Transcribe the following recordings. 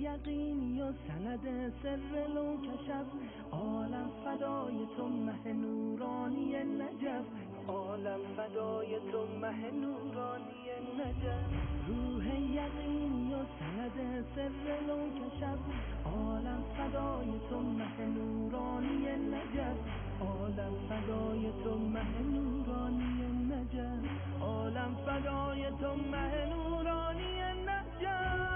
یقینی و سند سر لو کشف عالم فدای تو مه نورانی نجف عالم فدای تو مه نورانی نجف روح یقینی و سند سر لو کشف عالم فدای تو مه نورانی نجف عالم فدای تو مه نورانی نجف عالم فدای تو مه نورانی نجف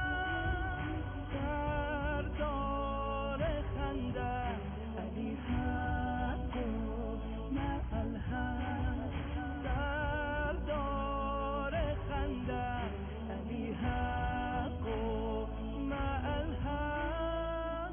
سردار خنده علی حق و مع الحق سردار خنده علی حق و مع الحق.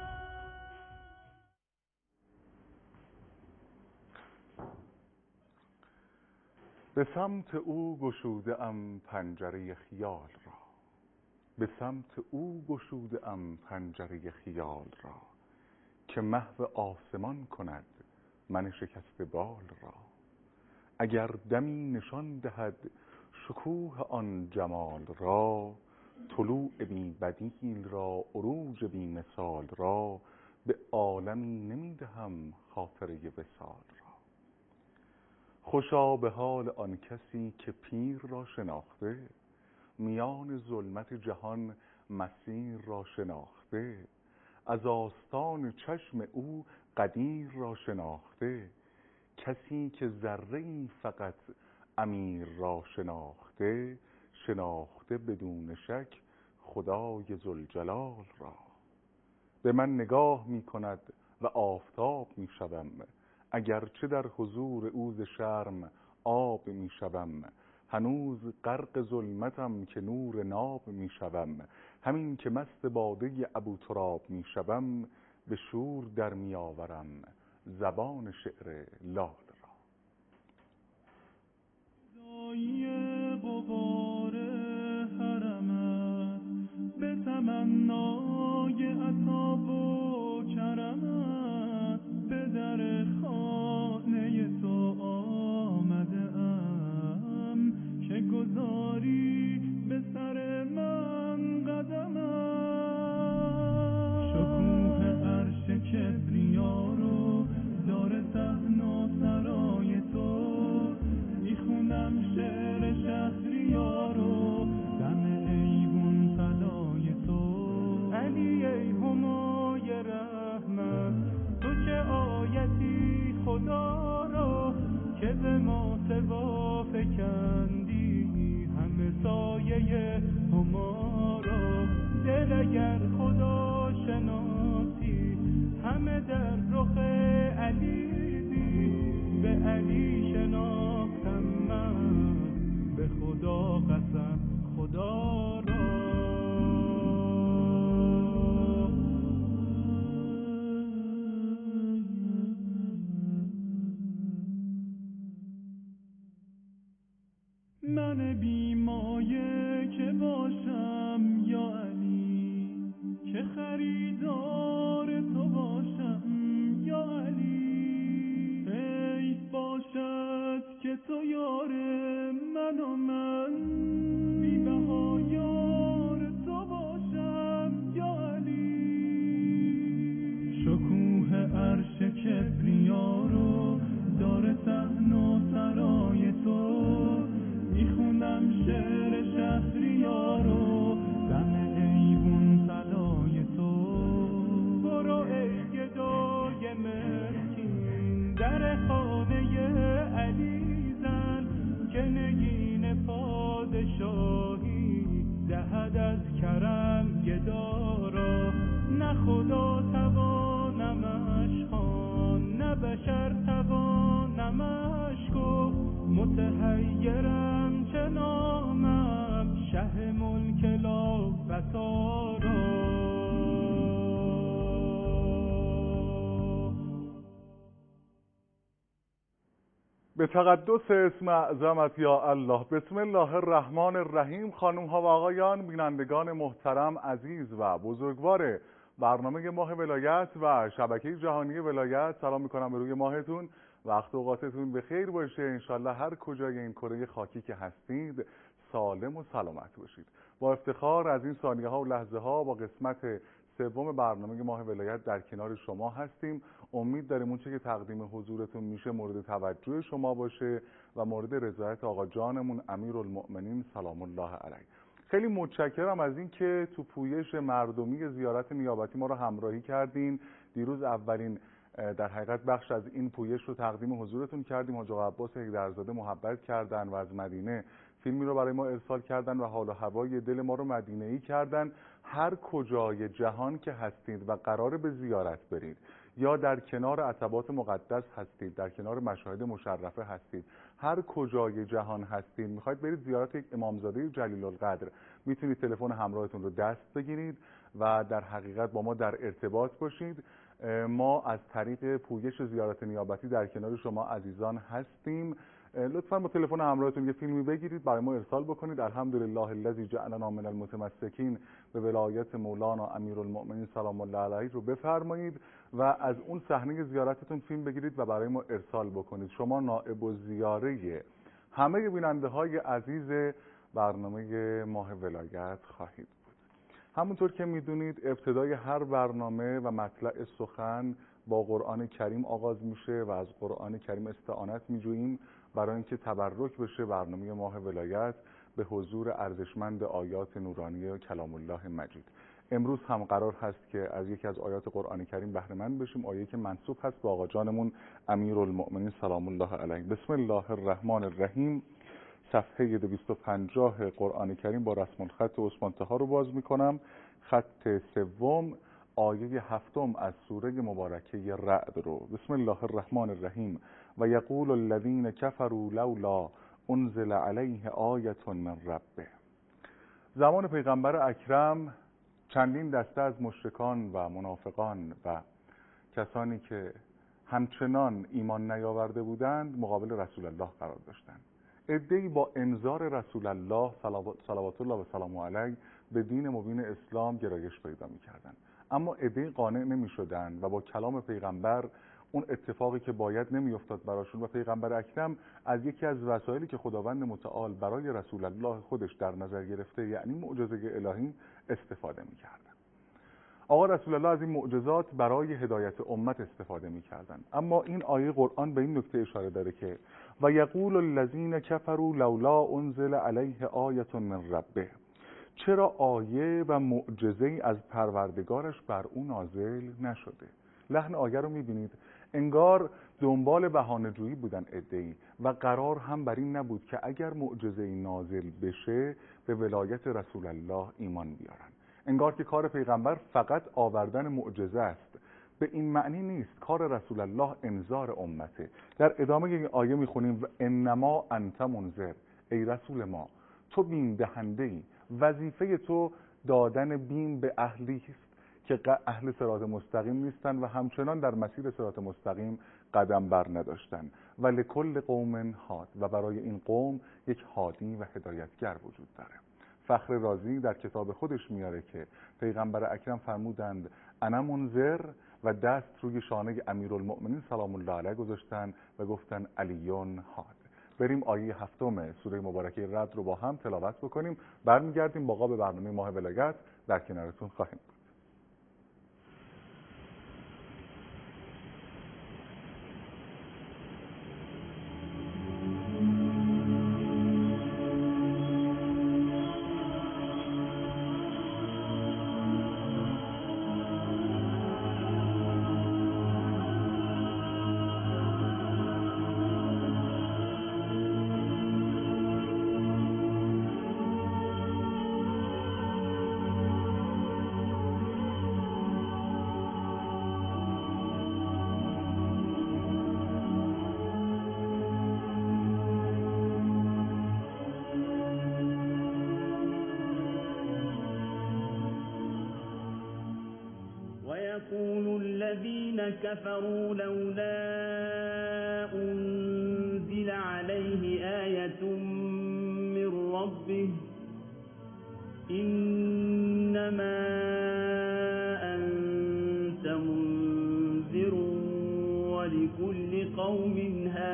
به سمت او گشوده ام پنجره خیال را به سمت او گشوده ام پنجره خیال را که محو آسمان کند من شکسته بال را اگر دمی نشان دهد شکوه آن جمال را طلوع بی بدیل را عروج بی مثال را به عالمی نمی دهم خاطره وصال را خوشا به حال آن کسی که پیر را شناخته میان ظلمت جهان مسیر را شناخته از آستان چشم او قدیر را شناخته کسی که ذره‌ای فقط امیر را شناخته شناخته بدون شک خدای ذوالجلال را به من نگاه می کند و آفتاب می شوم اگرچه در حضور او ز شرم آب می شوم هنوز غرق ظلمتم که نور ناب می شوم همین که مست باده ابوتراب می شوم به شور در می آورم زبان شعر لال را غبار حرمت به تمنای عطا و کرمت به در خانه تو آمده ام که گذاری به سر من قدمت شکوه عرش کبریا رو دار صحن و سرای تو میخونم شعر شهریارو دم ایوون فدای تو علی ای همای رحمت تو چه آیتی خدا را که به ما سوا فکندی همه سایه هما را دل اگر خدا شناسی همه در رخ علی به علی شناختم من به خدا قسم خدا را من بیمایه که باشم یا علی که خریدار تو باشم یا علی باشد که تو یار من و من بی بها یار تو باشم یا علی شکوه عرش کبریا رو دار صحن و سرای تو میخونم شعر شهریارو دم ایوون فدای تو برو ای گدای مسکین در خانه علی زن که نگین پادشاهی دهد از کرم گدارا نه خدا توانمش خوان نه بشر توانمش گفت متحیرم چه نامم شه ملک لا بصارا به تقدس اسم اعظمت یا الله. بسم الله الرحمن الرحیم. خانم ها و آقایان، بینندگان محترم، عزیز و بزرگوار برنامه ماه ولایت و شبکه جهانی ولایت، سلام میکنم به روی ماهتون. وقت اوقاتتون به خیر باشه. انشالله هر کجای این کره خاکی که هستید سالم و سلامت باشید. با افتخار از این ثانیه ها و لحظه ها با قسمت سوم برنامه ماه ولایت در کنار شما هستیم. امید داریم اون چه که تقدیم حضورتون میشه مورد توجه شما باشه و مورد رضایت آقا جانمون امیرالمؤمنین سلام الله علیه. خیلی متشکرم از این که تو پویش مردمی زیارت نیابتی ما رو همراهی کردین. دیروز اولین در حقیقت بخش از این پویش رو تقدیم حضورتون کردیم. حاج آقا عباس هیدرزاده محبت کردن و از مدینه فیلمی رو برای ما ارسال کردن و حال و هوای دل ما رو مدینه‌ای کردن. هر کجای جهان که هستید و قراره به زیارت برید یا در کنار عتبات مقدس هستید، در کنار مشاهد مشرفه هستید، هر کجای جهان هستید میخواید برید زیارت یک امامزاده جلیل القدر، میتونید تلفن همراهتون رو دست بگیرید و در حقیقت با ما در ارتباط باشید. ما از طریق پویش زیارت نیابتی در کنار شما عزیزان هستیم. لطفاً با تلفن همراهتون یه فیلمی بگیرید برای ما ارسال بکنید. الحمدلله الذی جعلنا من المتمسکین به ولایت مولانا امیرالمؤمنین سلام الله علیه رو بفرمایید و از اون صحنه زیارتتون فیلم بگیرید و برای ما ارسال بکنید. شما نائب الزیاره همه بیننده های عزیز برنامه ماه ولایت خواهید بود. همونطور که میدونید ابتدای هر برنامه و مطلع سخن با قرآن کریم آغاز میشه و از قرآن کریم استعانت میجوییم برای اینکه تبرک بشه برنامه ماه ولایت به حضور ارزشمند آیات نورانی کلام الله مجید. امروز هم قرار هست که از یکی از آیات قرآن کریم بهره مند بشیم، آیه‌ای که منسوب هست به آقا جانمون امیرالمؤمنین سلام الله علیه. بسم الله الرحمن الرحیم. صفحه 250 قرآن کریم با رسم الخط عثمان طها رو باز میکنم. خط سوم آیه 7 از سوره مبارکه رعد رو. بسم الله الرحمن الرحیم. و یقول الذین کفروا لولا انزل علیه آیه من ربه. زمان پیغمبر اکرم چندین دسته از مشرکان و منافقان و کسانی که همچنان ایمان نیاورده بودند مقابل رسول الله قرار داشتند. عده‌ای با انذار رسول الله صلوات الله و سلامه علیه به دین مبین اسلام گرایش پیدا می‌کردند، اما عده‌ای قانع نمی‌شدند و با کلام پیغمبر اون اتفاقی که باید نمی‌افتاد براشون و پیغمبر اکرم از یکی از وسایلی که خداوند متعال برای رسول الله خودش در نظر گرفته یعنی معجزه الهی استفاده می‌کردند. آقا رسول الله از این معجزات برای هدایت امت استفاده می‌کردند. اما این آیه قرآن به این نکته اشاره داره که و یقول الذین کفروا لولا انزل علیه آیه من ربه. چرا آیه و معجزه‌ای از پروردگارش بر اون نازل نشده؟ لحن آیه رو می‌بینید، انگار دنبال بهانه‌جویی بودن عده‌ای و قرار هم بر این نبود که اگر معجزه‌ای نازل بشه به ولایت رسول الله ایمان بیارن. انگار که کار پیغمبر فقط آوردن معجزه است. به این معنی نیست. کار رسول الله انذار امته. در ادامه این آیه میخونیم و انما انت منذر. ای رسول ما تو بیم دهنده‌ای، وظیفه تو دادن بیم به اهلی است که اهل صراط مستقیم نیستن و همچنان در مسیر صراط مستقیم قدم بر نداشتن. و لکل قوم هاد، و برای این قوم یک هادی و هدایتگر وجود داره. فخر رازی در کتاب خودش میاره که پیغمبر اکرم فرمودند انا منذر و دست روی شانه امیرالمؤمنین سلام الله علیه گذاشتن و گفتن علیون هاد. بریم آیه 7 سوره مبارکه رعد رو با هم تلاوت بکنیم. برمیگردیم با به برنامه ماه ولایت در کنارتون خواهیم بود. ويقول الذين كفروا لولا أنزل عليه آية من ربه إنما أنت منذر ولكل قوم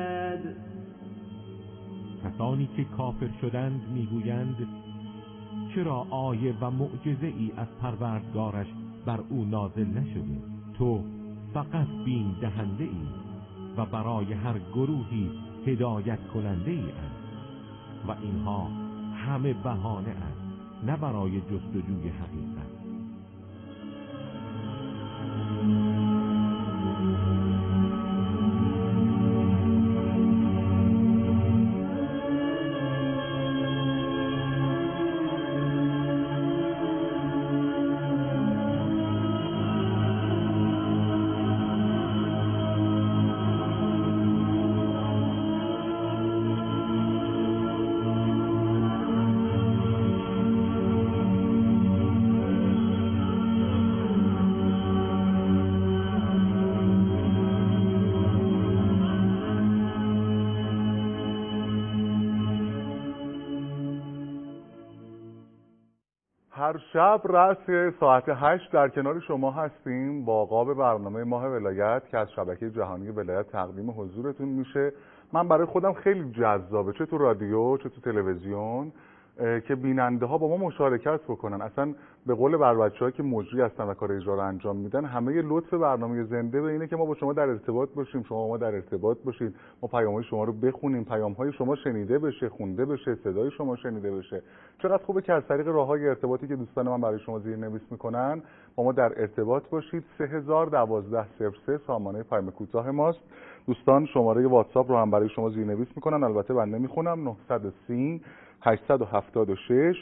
هاد. کسانی که کافر شدند میگویند چرا آیه و معجزه ای از پروردگارش بر او نازل نشده؟ تو فقط بین دهنده ای و برای هر گروهی هدایت کننده ای است و اینها همه بهانه است، نه برای جستجوی حقیقت. هر شب رأس ساعت 8 در کنار شما هستیم با قاب برنامه ماه ولایت که از شبکه جهانی ولایت تقدیم حضورتون میشه. من برای خودم خیلی جذابه، چه تو رادیو چه تو تلویزیون، که بیننده ها با ما مشارکت بکنن. اصلا به قول بچه‌ها که مجری هستن و کار اجرا رو انجام میدن، همه لطف برنامه زنده به اینه که ما با شما در ارتباط باشیم، شما با ما در ارتباط باشید، ما پیام‌های شما رو بخونیم، پیام‌های شما شنیده بشه، خونده بشه، صدای شما شنیده بشه. چقدر خوبه که از طریق راه‌های ارتباطی که دوستان من برای شما زیرنویس میکنن با ما در ارتباط باشید. 3012 سامانه پیام کوتاه ماست. دوستان شماره واتساپ رو هم برای شما زیرنویس میکنن، البته من نمیخونم. 930 876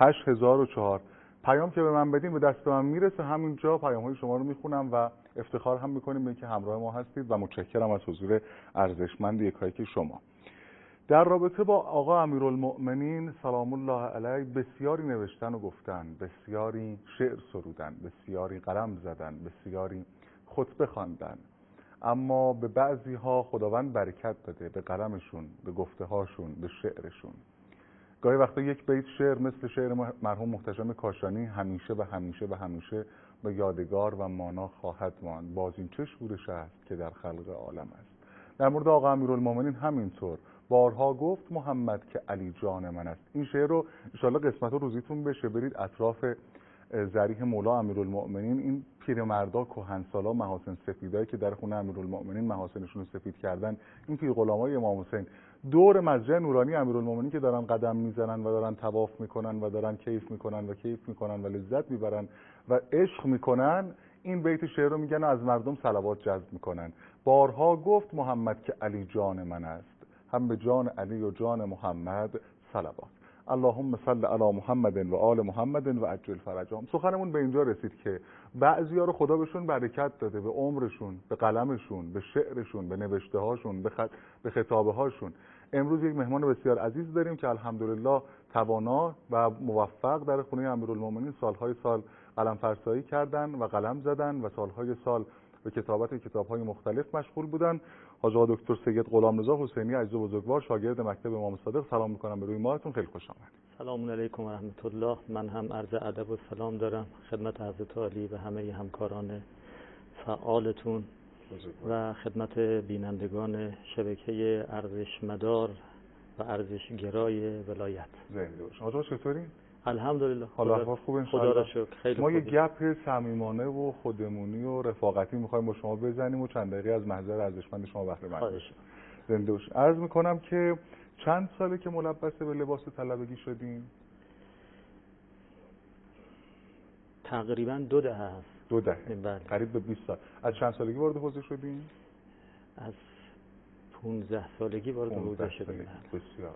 8004. پیام که به من بدین به دست من میرسه، همینجا پیام‌های شما رو میخونم و افتخار هم میکنیم به اینکه همراه ما هستید و متشکرم از حضور ارزشمند یکایک شما. در رابطه با آقا امیرالمؤمنین سلام الله علیه بسیاری نوشتن و گفتن، بسیاری شعر سرودن، بسیاری قلم زدن، بسیاری خطبه خواندن، اما به بعضی ها خداوند برکت داده، به قلمشون، به گفته هاشون، به شعرشون. گاهی وقتا یک بیت شعر مثل شعر مرحوم محتشم کاشانی همیشه و همیشه و همیشه به یادگار و مانا خواهد ماند. باز این چه شورش است که در خلق عالم است. در مورد آقا امیرالمؤمنین همینطور بارها گفت محمد که علی جان من است. این شعر رو انشالله قسمت روزیتون بشه برید اطراف ضریح مولا امیرالمؤمنین، این پیرمردا کهنسالا محاسن سفیدایی که در خونه امیرالمؤمنین محاسنشون رو سفید کردن، این پیر غلامای امام حسین دور مسجد نورانی امیرالمؤمنین که دارن قدم میزنن و دارن طواف میکنن و دارن کیف میکنن و لذت میبرن و عشق میکنن، این بیت شعر رو میگن و از مردم صلوات جذب میکنن. بارها گفت محمد که علی جان من است، هم به جان علی و جان محمد صلوات. اللهم صل علی محمد و آل محمد و عجل فرجهم. سخنمون به اینجا رسید که بعضیا رو خدا بهشون برکت داده، به عمرشون، به قلمشون، به شعرشون، به نوشته هاشون، به خطابه هاشون. امروز یک مهمان بسیار عزیز داریم که الحمدلله توانا و موفق در خونه امیرالمؤمنین سالهای سال قلم فرسایی کردن و قلم زدن و سالهای سال به کتابت کتاب‌های مختلف مشغول بودن. حاج آقا دکتر سید غلامرضا حسینی عزیز و بزرگوار شاگرد مکتب امام صادق، سلام می‌کنم به روی ماهتون، خیلی خوش آمدید. سلام علیکم و رحمت الله. من هم عرض ادب و سلام دارم خدمت حضرت عالی و همه همکاران فعالتون و خدمت بینندگان شبکه ارزشمدار و ارزشگرای ولایت. زنده باشید. حاج آقا چطوری؟ الحمدلله. حالا احوال خوب ان خدا را شکر. خیلی ما یه گپ صمیمانه و خودمونی و رفاقتی می‌خوایم با شما بزنیم و چند دقیقه از محضر ارزشمند شما بهره مند بشیم. زنده باشید. عرض می‌کنم که چند ساله که ملبس به لباس طلبگی شدین؟ تقریبا 2 دهه است. 2 دهه. بله. قریب به 20 سال. از چند سالگی وارد حوزه شدین؟ از 15 سالگی وارد حوزه شدیم. بسیار.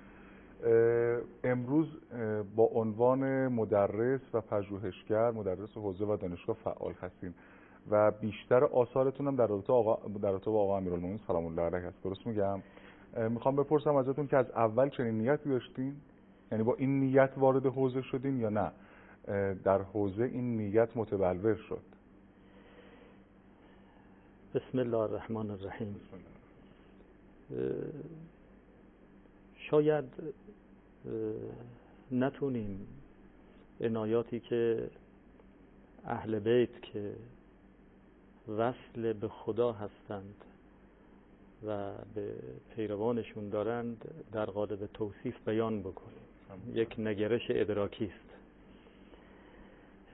امروز با عنوان مدرس و پژوهشگر، مدرس حوزه و دانشگاه فعال هستین و بیشتر آثارتون هم در رابطه با آقا امیرالمؤمنین سلام الله علیه است. درست میگم؟ میخوام بپرسم ازتون که از اول چنین نیتی داشتین؟ یعنی با این نیت وارد حوزه شدین یا نه در حوزه این نیت متبلور شد؟ بسم الله الرحمن الرحیم. شاید نتونیم عنایاتی که اهل بیت که وصل به خدا هستند و به پیروانشون دارند در قالب توصیف بیان بکنیم. یک نگرش ادراکی است.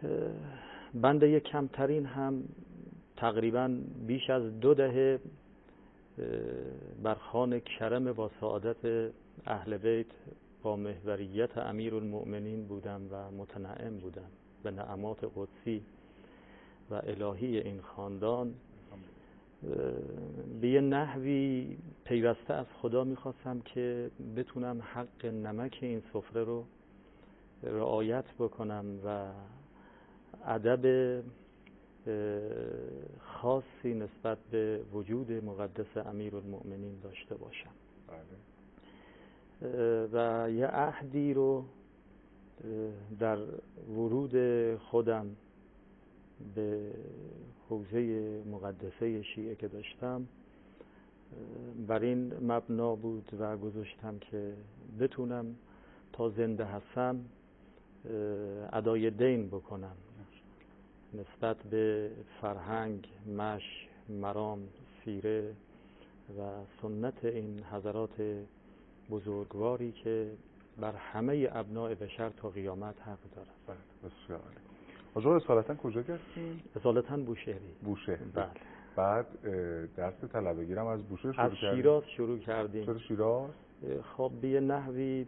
بنده کمترین هم تقریبا بیش از 2 دهه بر خوان کرم با سعادت اهل بیت با محوریت امیرالمؤمنین بودم و متنعم بودم به نعمات قدسی و الهی این خاندان. به یه نحوی پیوسته از خدا میخواستم که بتونم حق نمک این سفره رو رعایت بکنم و ادب خاصی نسبت به وجود مقدس امیرالمؤمنین داشته باشم. و یه عهدی رو در ورود خودم به حوزه مقدسه شیعه که داشتم بر این مبنا بود و گذاشتم که بتونم تا زنده هستم ادای دین بکنم نسبت به فرهنگ، مش، مرام، سیره و سنت این حضرات بزرگواری که بر همه ابناء بشر تا قیامت حق دارد. بسیار عالی. آقا اصالتا کجا گرفتین؟ اصالتا بوشهری. بوشهر. بله. بعد درس طلبگی هم از بوشهر شروع کردیم. از شیراز شروع کردیم. چرا شیراز؟ خب به یه نحوی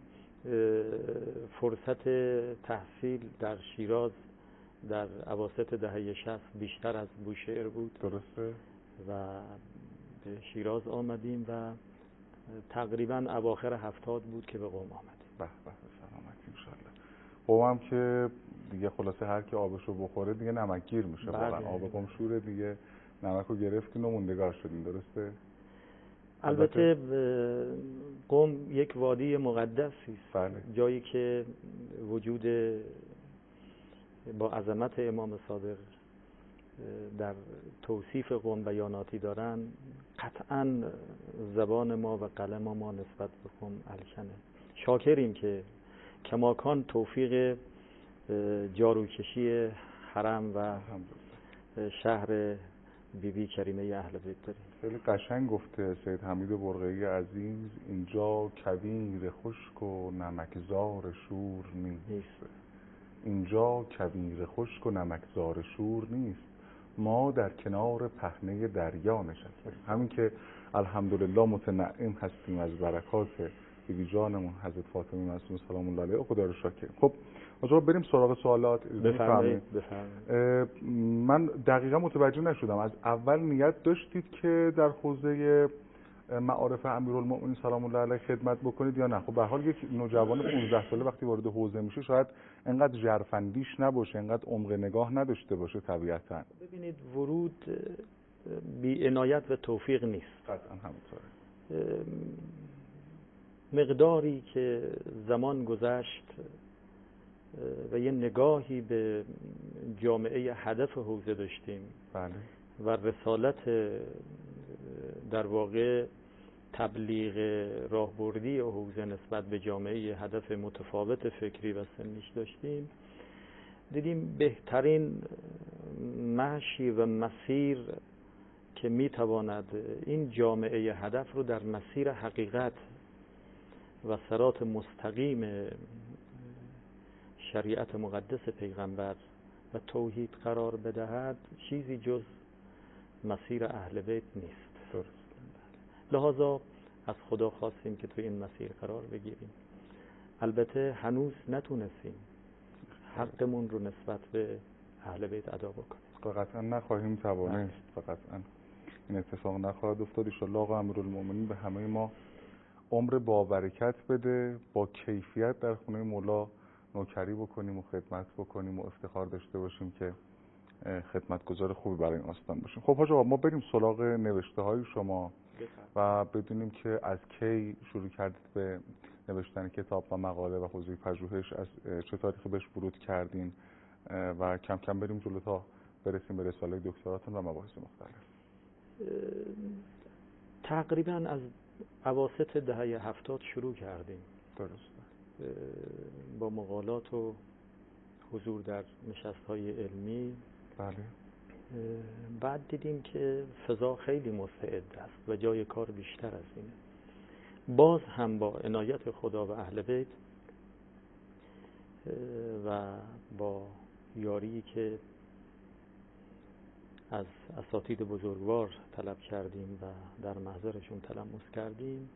فرصت تحصیل در شیراز در اواسط دهه 60 بیشتر از بوشهر بود. درسته. و به شیراز آمدیم و تقریبا اواخر 70 بود که به قم آمدیم. به سلامت انشالله. قم هم که دیگه خلاصه هر کی آبشو بخوره دیگه نمکگیر میشه. واقعا آب قم شوره دیگه، نمکو گرفتین و موندگار شدین. درسته. البته قم یک وادی مقدسی است. بله. جایی که وجود با عظمت امام صادق در توصیف قم بیاناتی دارن، قطعا زبان ما و قلم ما نسبت به قم الکنه. شاکریم که کماکان توفیق جاروکشی حرم و شهر بیبی کریمه اهل بیت داریم. خیلی قشنگ گفته سید حمید برقعی عزیز، اینجا کویر خشک و نمکزار شور نیست. اینجا کویر خشک و نمکزار شور نیست، ما در کنار پهنه دریا نشستیم. همین که الحمدلله متنعم هستیم از برکات بیبی جانمون حضرت فاطمه معصومه سلام الله علیها، خدا رو شاکر. خب آقا بریم سراغ سوالات. بفرمایید. من دقیقا متوجه نشدم، از اول نیت داشتید که در حوزه معارف امیرالمؤمنین سلام الله علیه خدمت بکنید یا نه؟ خب به هر حال یک نوجوان 15 ساله وقتی وارد حوزه میشه شاید انقدر ژرفندیش نباشه، انقدر عمق نگاه نداشته باشه طبیعتاً. ببینید ورود بی عنایت و توفیق نیست. قطعاً همینطوره. مقداری که زمان گذشت و یه نگاهی به جامعه هدف حوزه داشتیم. بله. و رسالت در واقع تبلیغ راهبردی حوزه نسبت به جامعه هدف متفاوت فکری و سنیش داشتیم، دیدیم بهترین مشی و مسیر که میتواند این جامعه هدف رو در مسیر حقیقت و صراط مستقیم شریعت مقدس پیغمبر و توحید قرار بدهد چیزی جز مسیر اهل بیت نیست. درست. لذا از خدا خواستیم که تو این مسیر قرار بگیریم. البته هنوز نتونستیم حقمون رو نسبت به اهل بیت ادا بکنیم. قطعا نخواهیم توانست و قطعا این اتفاق نخواهد افتاد. ان شاءالله آقا امیرالمؤمنین به همه ما عمر با برکت بده، با کیفیت در خونه مولا نوکری بکنیم و خدمت بکنیم و افتخار داشته باشیم که خدمتگزار خوبی برای این آستان باشیم. خب حاج آقا ما بریم سراغ نوشته های شما و بدونیم که از کی شروع کردید به نوشتن کتاب و مقاله و حوزه پژوهش، از چه تاریخی بهش ورود کردین و کم کم بریم جلو تا برسیم به رساله دکتراتون و مباحث مختلف. تقریبا از اواسط دهه 70 شروع کردیم. درست. با مقالات و حضور در نشست‌های علمی. بله. بعد دیدیم که فضا خیلی مستعد است و جای کار بیشتر از اینه. باز هم با عنایت خدا و اهل بیت و با یاری که از اساتید بزرگوار طلب کردیم و در محضرشون تلمس کردیم،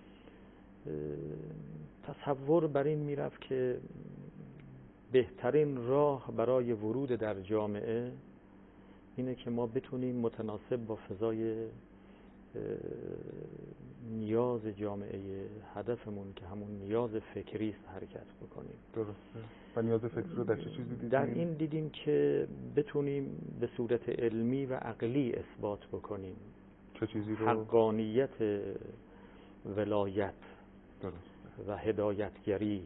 تصور بر این میرفت که بهترین راه برای ورود در جامعه اینه که ما بتونیم متناسب با فضای نیاز جامعه هدفمون که همون نیاز فکری است حرکت بکنیم. درسته. و نیاز فکری رو در چه چیزی دیدیم؟ در این دیدیم که بتونیم به صورت علمی و عقلی اثبات بکنیم چه چیزی رو؟ حقانیت ولایت. درسته. و هدایتگری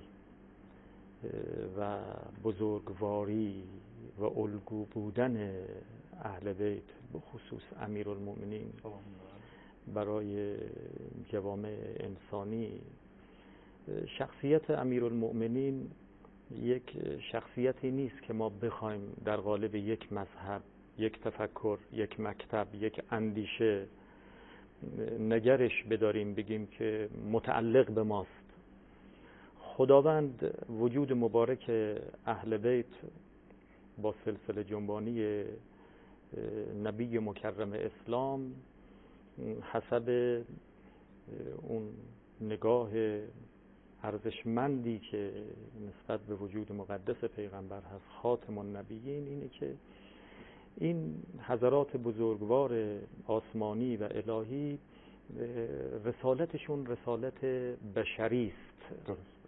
و بزرگواری و الگو بودن اهل بیت، به خصوص امیرالمؤمنین برای جوامع انسانی. شخصیت امیرالمؤمنین یک شخصیتی نیست که ما بخوایم در قالب یک مذهب، یک تفکر، یک مکتب، یک اندیشه نگرش بداریم بگیم که متعلق به ماست. خداوند وجود مبارک اهل بیت با سلسله جنبانی نبی مکرم اسلام حسب اون نگاه ارزشمندی که نسبت به وجود مقدس پیغمبر هست، خاتم النبیین، اینه که این حضرات بزرگوار آسمانی و الهی رسالتشون رسالت بشری است.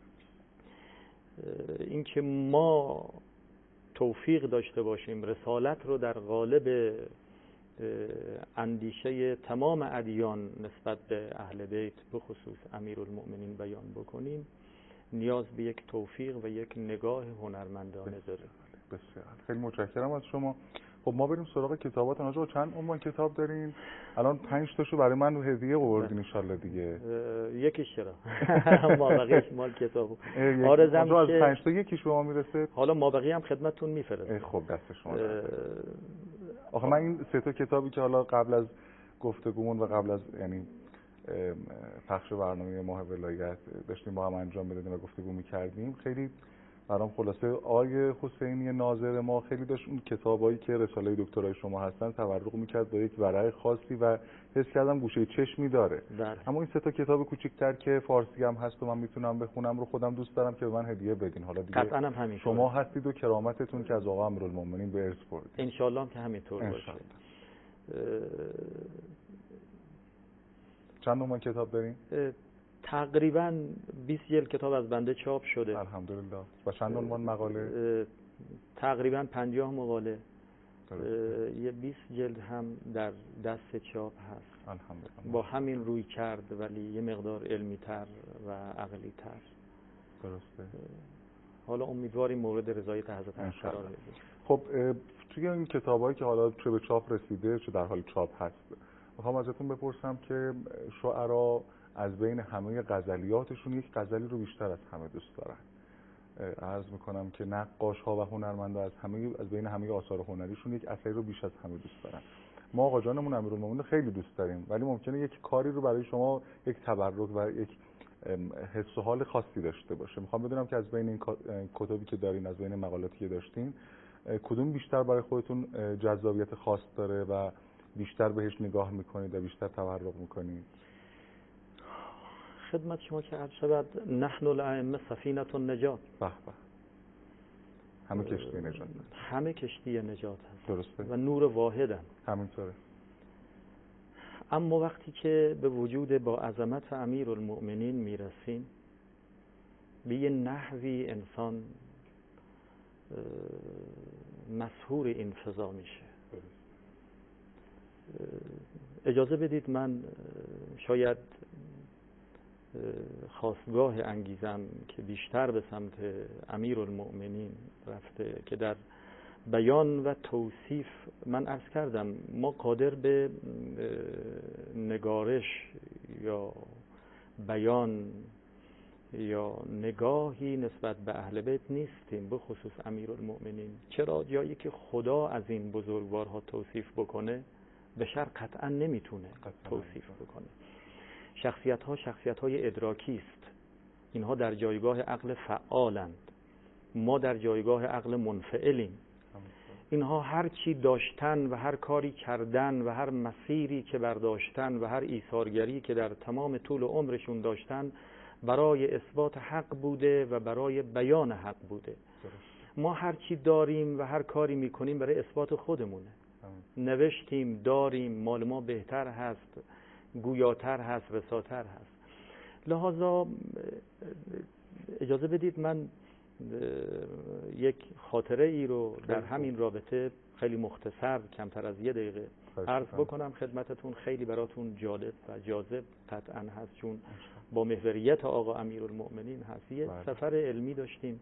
این که ما توفیق داشته باشیم رسالت رو در قالب اندیشه تمام ادیان نسبت به اهل بیت به خصوص امیرالمؤمنین بیان بکنیم، نیاز به یک توفیق و یک نگاه هنرمندانه داره. بسیار خیلی متشکرم از شما. خب ما بریم سراغ کتاباتون. آقا چند عنوان کتاب دارین؟ الان 5 تاشو برای من هدیه آوردین ان شاءالله دیگه. یکیش چرا؟ مابقیش مال کتابو. آرزم از 5 تا یکیش به ما میرسه. حالا مابقی هم خدمتتون میفرستم. خب دست شما. آخه من این 3 تا کتابی که حالا قبل از گفتگومون و قبل از یعنی پخش برنامه ماه ولایت داشتیم با هم انجام میدادیم و گفتگو میکردیم، خیلی برام خلاصه آقای حسینی ناظر ما خیلی داشت اون کتابایی که رساله دکترای شما هستن تورق میکرد با یک ورق خاصی و حس کردم گوشه چشمی داره. اما این 3 تا کتاب کوچیک‌تر که فارسی هم هست و من میتونم بخونم رو خودم دوست دارم که به من هدیه بدین. حالا دیگه شما هستید و کرامتتون که از آقا امیرالمؤمنین به ارث بردید. ان شاءالله که همینطور باشه. چند عنوان کتاب دارین؟ تقریباً 20 جلد کتاب از بنده چاپ شده. الحمدلله. و چند عنوان مقاله؟ تقریباً 50 مقاله. یه 20 جلد هم در دست چاپ هست. الحمدلله. با همین روی کرد ولی یه مقدار علمی تر و عقلی تر. درسته. حالا امیدواریم مورد رضایت حضرت قرار بگیره. خب توی این کتابایی که حالا چه به چاپ رسیده چه در حال چاپ هست، میخوام ازتون بپرسم که شعرا از بین همه غزلیاتشون یک غزلی رو بیشتر از همه دوست دارن. عرض میکنم که نقاش‌ها و هنرمندا از بین همه آثار هنریشون یک اثری رو بیش از همه دوست دارن. ما آقا جانمون امیرالمؤمنین خیلی دوست داریم، ولی ممکنه یک کاری رو برای شما یک تبرک و یک حس و حال خاصی داشته باشه. میخوام بدونم که از بین این کتابی که دارین، از بین مقالاتی که داشتین، کدوم بیشتر برای خودتون جذابیت خاص داره و بیشتر بهش نگاه میکنید و بیشتر تبرک میکنید؟ خدمت شما که عرض شود نحن الائمه سفینه النجات. به به. همه کشتی نجات. همه کشتی نجات هست. درسته. و نور واحدن. همینطوره. اما وقتی که به وجود با عظمت امیرالمؤمنین میرسیم، به یه نحوی انسان مسحور این فضا میشه. اجازه بدید من شاید خواستگاه انگیزم که بیشتر به سمت امیرالمؤمنین رفته که در بیان و توصیف، من عرض کردم ما قادر به نگارش یا بیان یا نگاهی نسبت به اهل بیت نیستیم، به خصوص امیرالمؤمنین. چرا؟ جایی که خدا از این بزرگوارها توصیف بکنه بشر قطعا نمیتونه توصیف بکنه. شخصیت‌های ادراکی است. اینها در جایگاه عقل فعالند، ما در جایگاه عقل منفعلیم. اینها هر چی داشتن و هر کاری کردن و هر مسیری که برداشتن و هر ایثارگری که در تمام طول عمرشون داشتن برای اثبات حق بوده و برای بیان حق بوده. ما هر چی داریم و هر کاری میکنیم برای اثبات خودمونه. نوشتیم، داریم، مال ما بهتر هست، گویاتر هست، رساتر هست. لذا اجازه بدید من یک خاطره ای رو در همین رابطه خیلی مختصر، کمتر از 1 دقیقه عرض بکنم خدمتتون. خیلی براتون جالب و جاذب قطعا هست، چون با محوریت آقا امیرالمؤمنین هست. یه سفر علمی داشتیم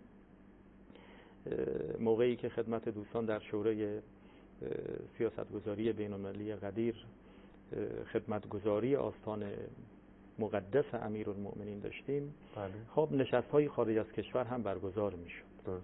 موقعی که خدمت دوستان در شورای سیاستگذاری بین‌المللی قدیر خدمتگزاری آستان مقدس امیرالمؤمنین داشتیم. خب نشست‌های خارج از کشور هم برگزار می‌شد.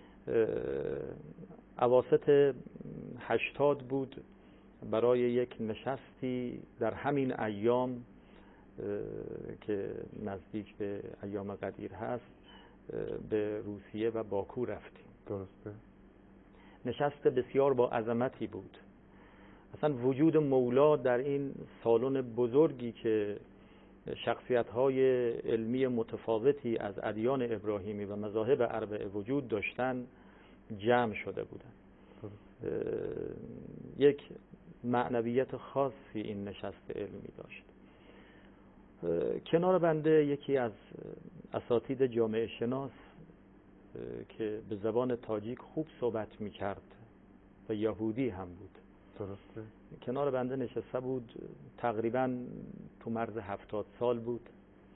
اواسط 80 بود برای یک نشستی در همین ایام که نزدیک به ایام قدیر هست به روسیه و باکو رفتیم. درسته. نشست بسیار با عظمتی بود. اصلا وجود مولا در این سالن بزرگی که شخصیت‌های علمی متفاوتی از ادیان ابراهیمی و مذاهب اربعه وجود داشتن جمع شده بودن. یک معنویت خاصی این نشست علمی داشت. کنار بنده یکی از اساتید جامعه شناس که به زبان تاجیک خوب صحبت می‌کرد و یهودی هم بود، درسته، کنار بنده نشسته بود. تقریباً تو مرز 70 سال بود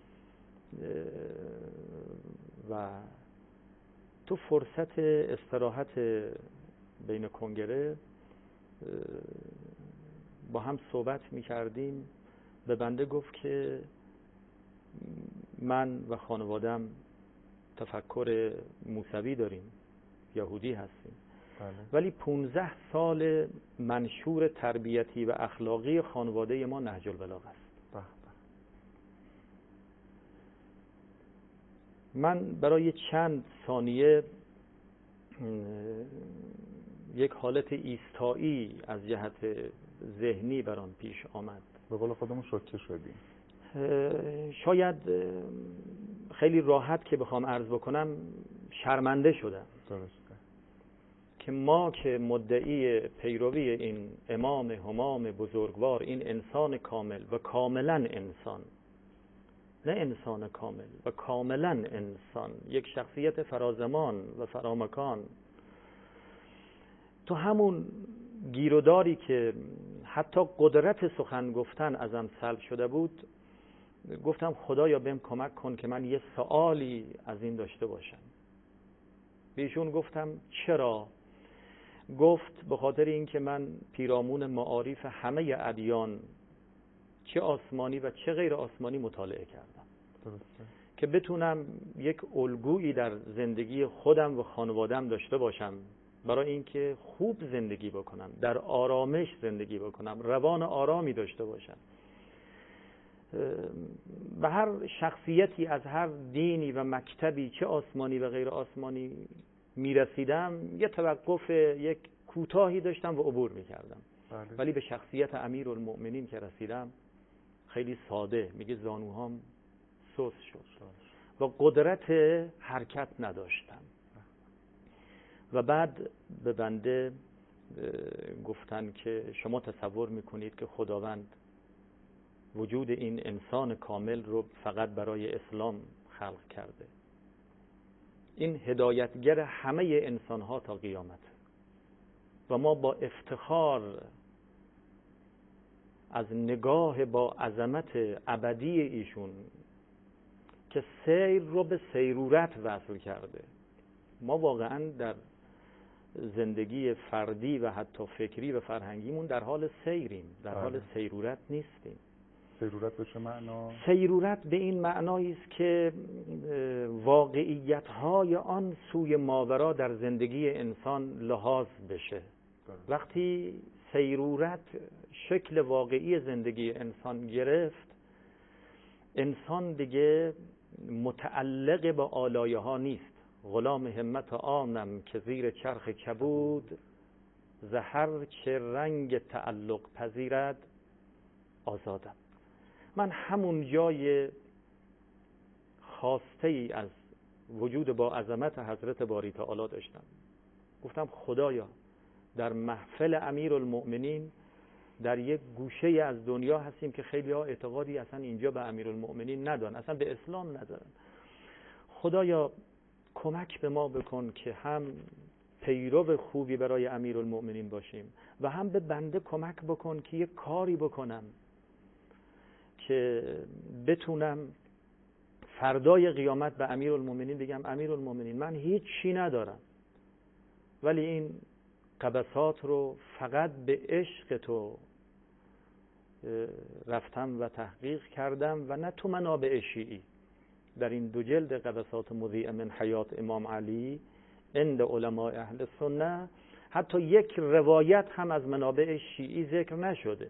و تو فرصت استراحت بین کنگره با هم صحبت می‌کردیم. به بنده گفت که من و خانوادم تفکر موسوی داریم، یهودی هستیم، ولی 15 سال منشور تربیتی و اخلاقی خانواده ما نهج البلاغه است. من برای چند ثانیه یک حالت ایستایی از جهت ذهنی برام پیش آمد. به قول خودمون شوکه شدیم. شاید خیلی راحت که بخوام عرض بکنم شرمنده شدم. درسته. که ما که مدعی پیروی این امام همام بزرگوار، این انسان کامل و کاملا انسان، نه انسان کامل و کاملا انسان، یک شخصیت فرازمان و فرامکان، تو همون گیروداری که حتی قدرت سخن گفتن ازم سلب شده بود، گفتم خدایا بهم کمک کن که من یه سوالی از این داشته باشم. بیشون گفتم چرا؟ گفت به خاطر این که من پیرامون معارف همه ادیان، چه آسمانی و چه غیر آسمانی، مطالعه کردم. درسته. که بتونم یک الگویی در زندگی خودم و خانوادم داشته باشم برای اینکه خوب زندگی بکنم، در آرامش زندگی بکنم، روان آرامی داشته باشم. به هر شخصیتی از هر دینی و مکتبی، چه آسمانی و غیر آسمانی، میرسیدم یه توقف یک کوتاهی داشتم و عبور میکردم. ولی به شخصیت امیرالمؤمنین که رسیدم خیلی ساده، میگه زانوهام سست شد و قدرت حرکت نداشتم. و بعد به بنده گفتن که شما تصور میکنید که خداوند وجود این انسان کامل رو فقط برای اسلام خلق کرده. این هدایتگر همه انسانها تا قیامت و ما با افتخار از نگاه با عظمت ابدی ایشون که سیر رو به سیرورت وصل کرده، ما واقعا در زندگی فردی و حتی فکری و فرهنگیمون در حال سیریم، در حال سیرورت نیستیم. سیرورت به چه معنا؟ سیرورت به این معنایی است که واقعیت‌های آن سوی ماورا در زندگی انسان لحاظ بشه. وقتی سیرورت شکل واقعی زندگی انسان گرفت، انسان دیگه متعلق به آلایه ها نیست. غلام همت آنم که زیر چرخ کبود، زهر چه رنگ تعلق پذیرد آزادم. من همون جای خواسته ای از وجود با عظمت حضرت باری تعالی داشتم. گفتم خدایا در محفل امیرالمؤمنین در یک گوشه از دنیا هستیم که خیلی ها اعتقادی اصلا اینجا به امیرالمؤمنین ندارن، اصلا به اسلام ندارن. خدایا کمک به ما بکن که هم پیرو خوبی برای امیرالمؤمنین باشیم و هم به بنده کمک بکن که یک کاری بکنم که بتونم فردای قیامت به امیرالمؤمنین بگم امیرالمؤمنین من هیچ چی ندارم، ولی این قبسات رو فقط به عشق تو رفتم و تحقیق کردم و نه تو منابع شیعی. در این 2 جلد قبسات مضیء من حیات امام علی عند علماء اهل سنت حتی یک روایت هم از منابع شیعی ذکر نشده.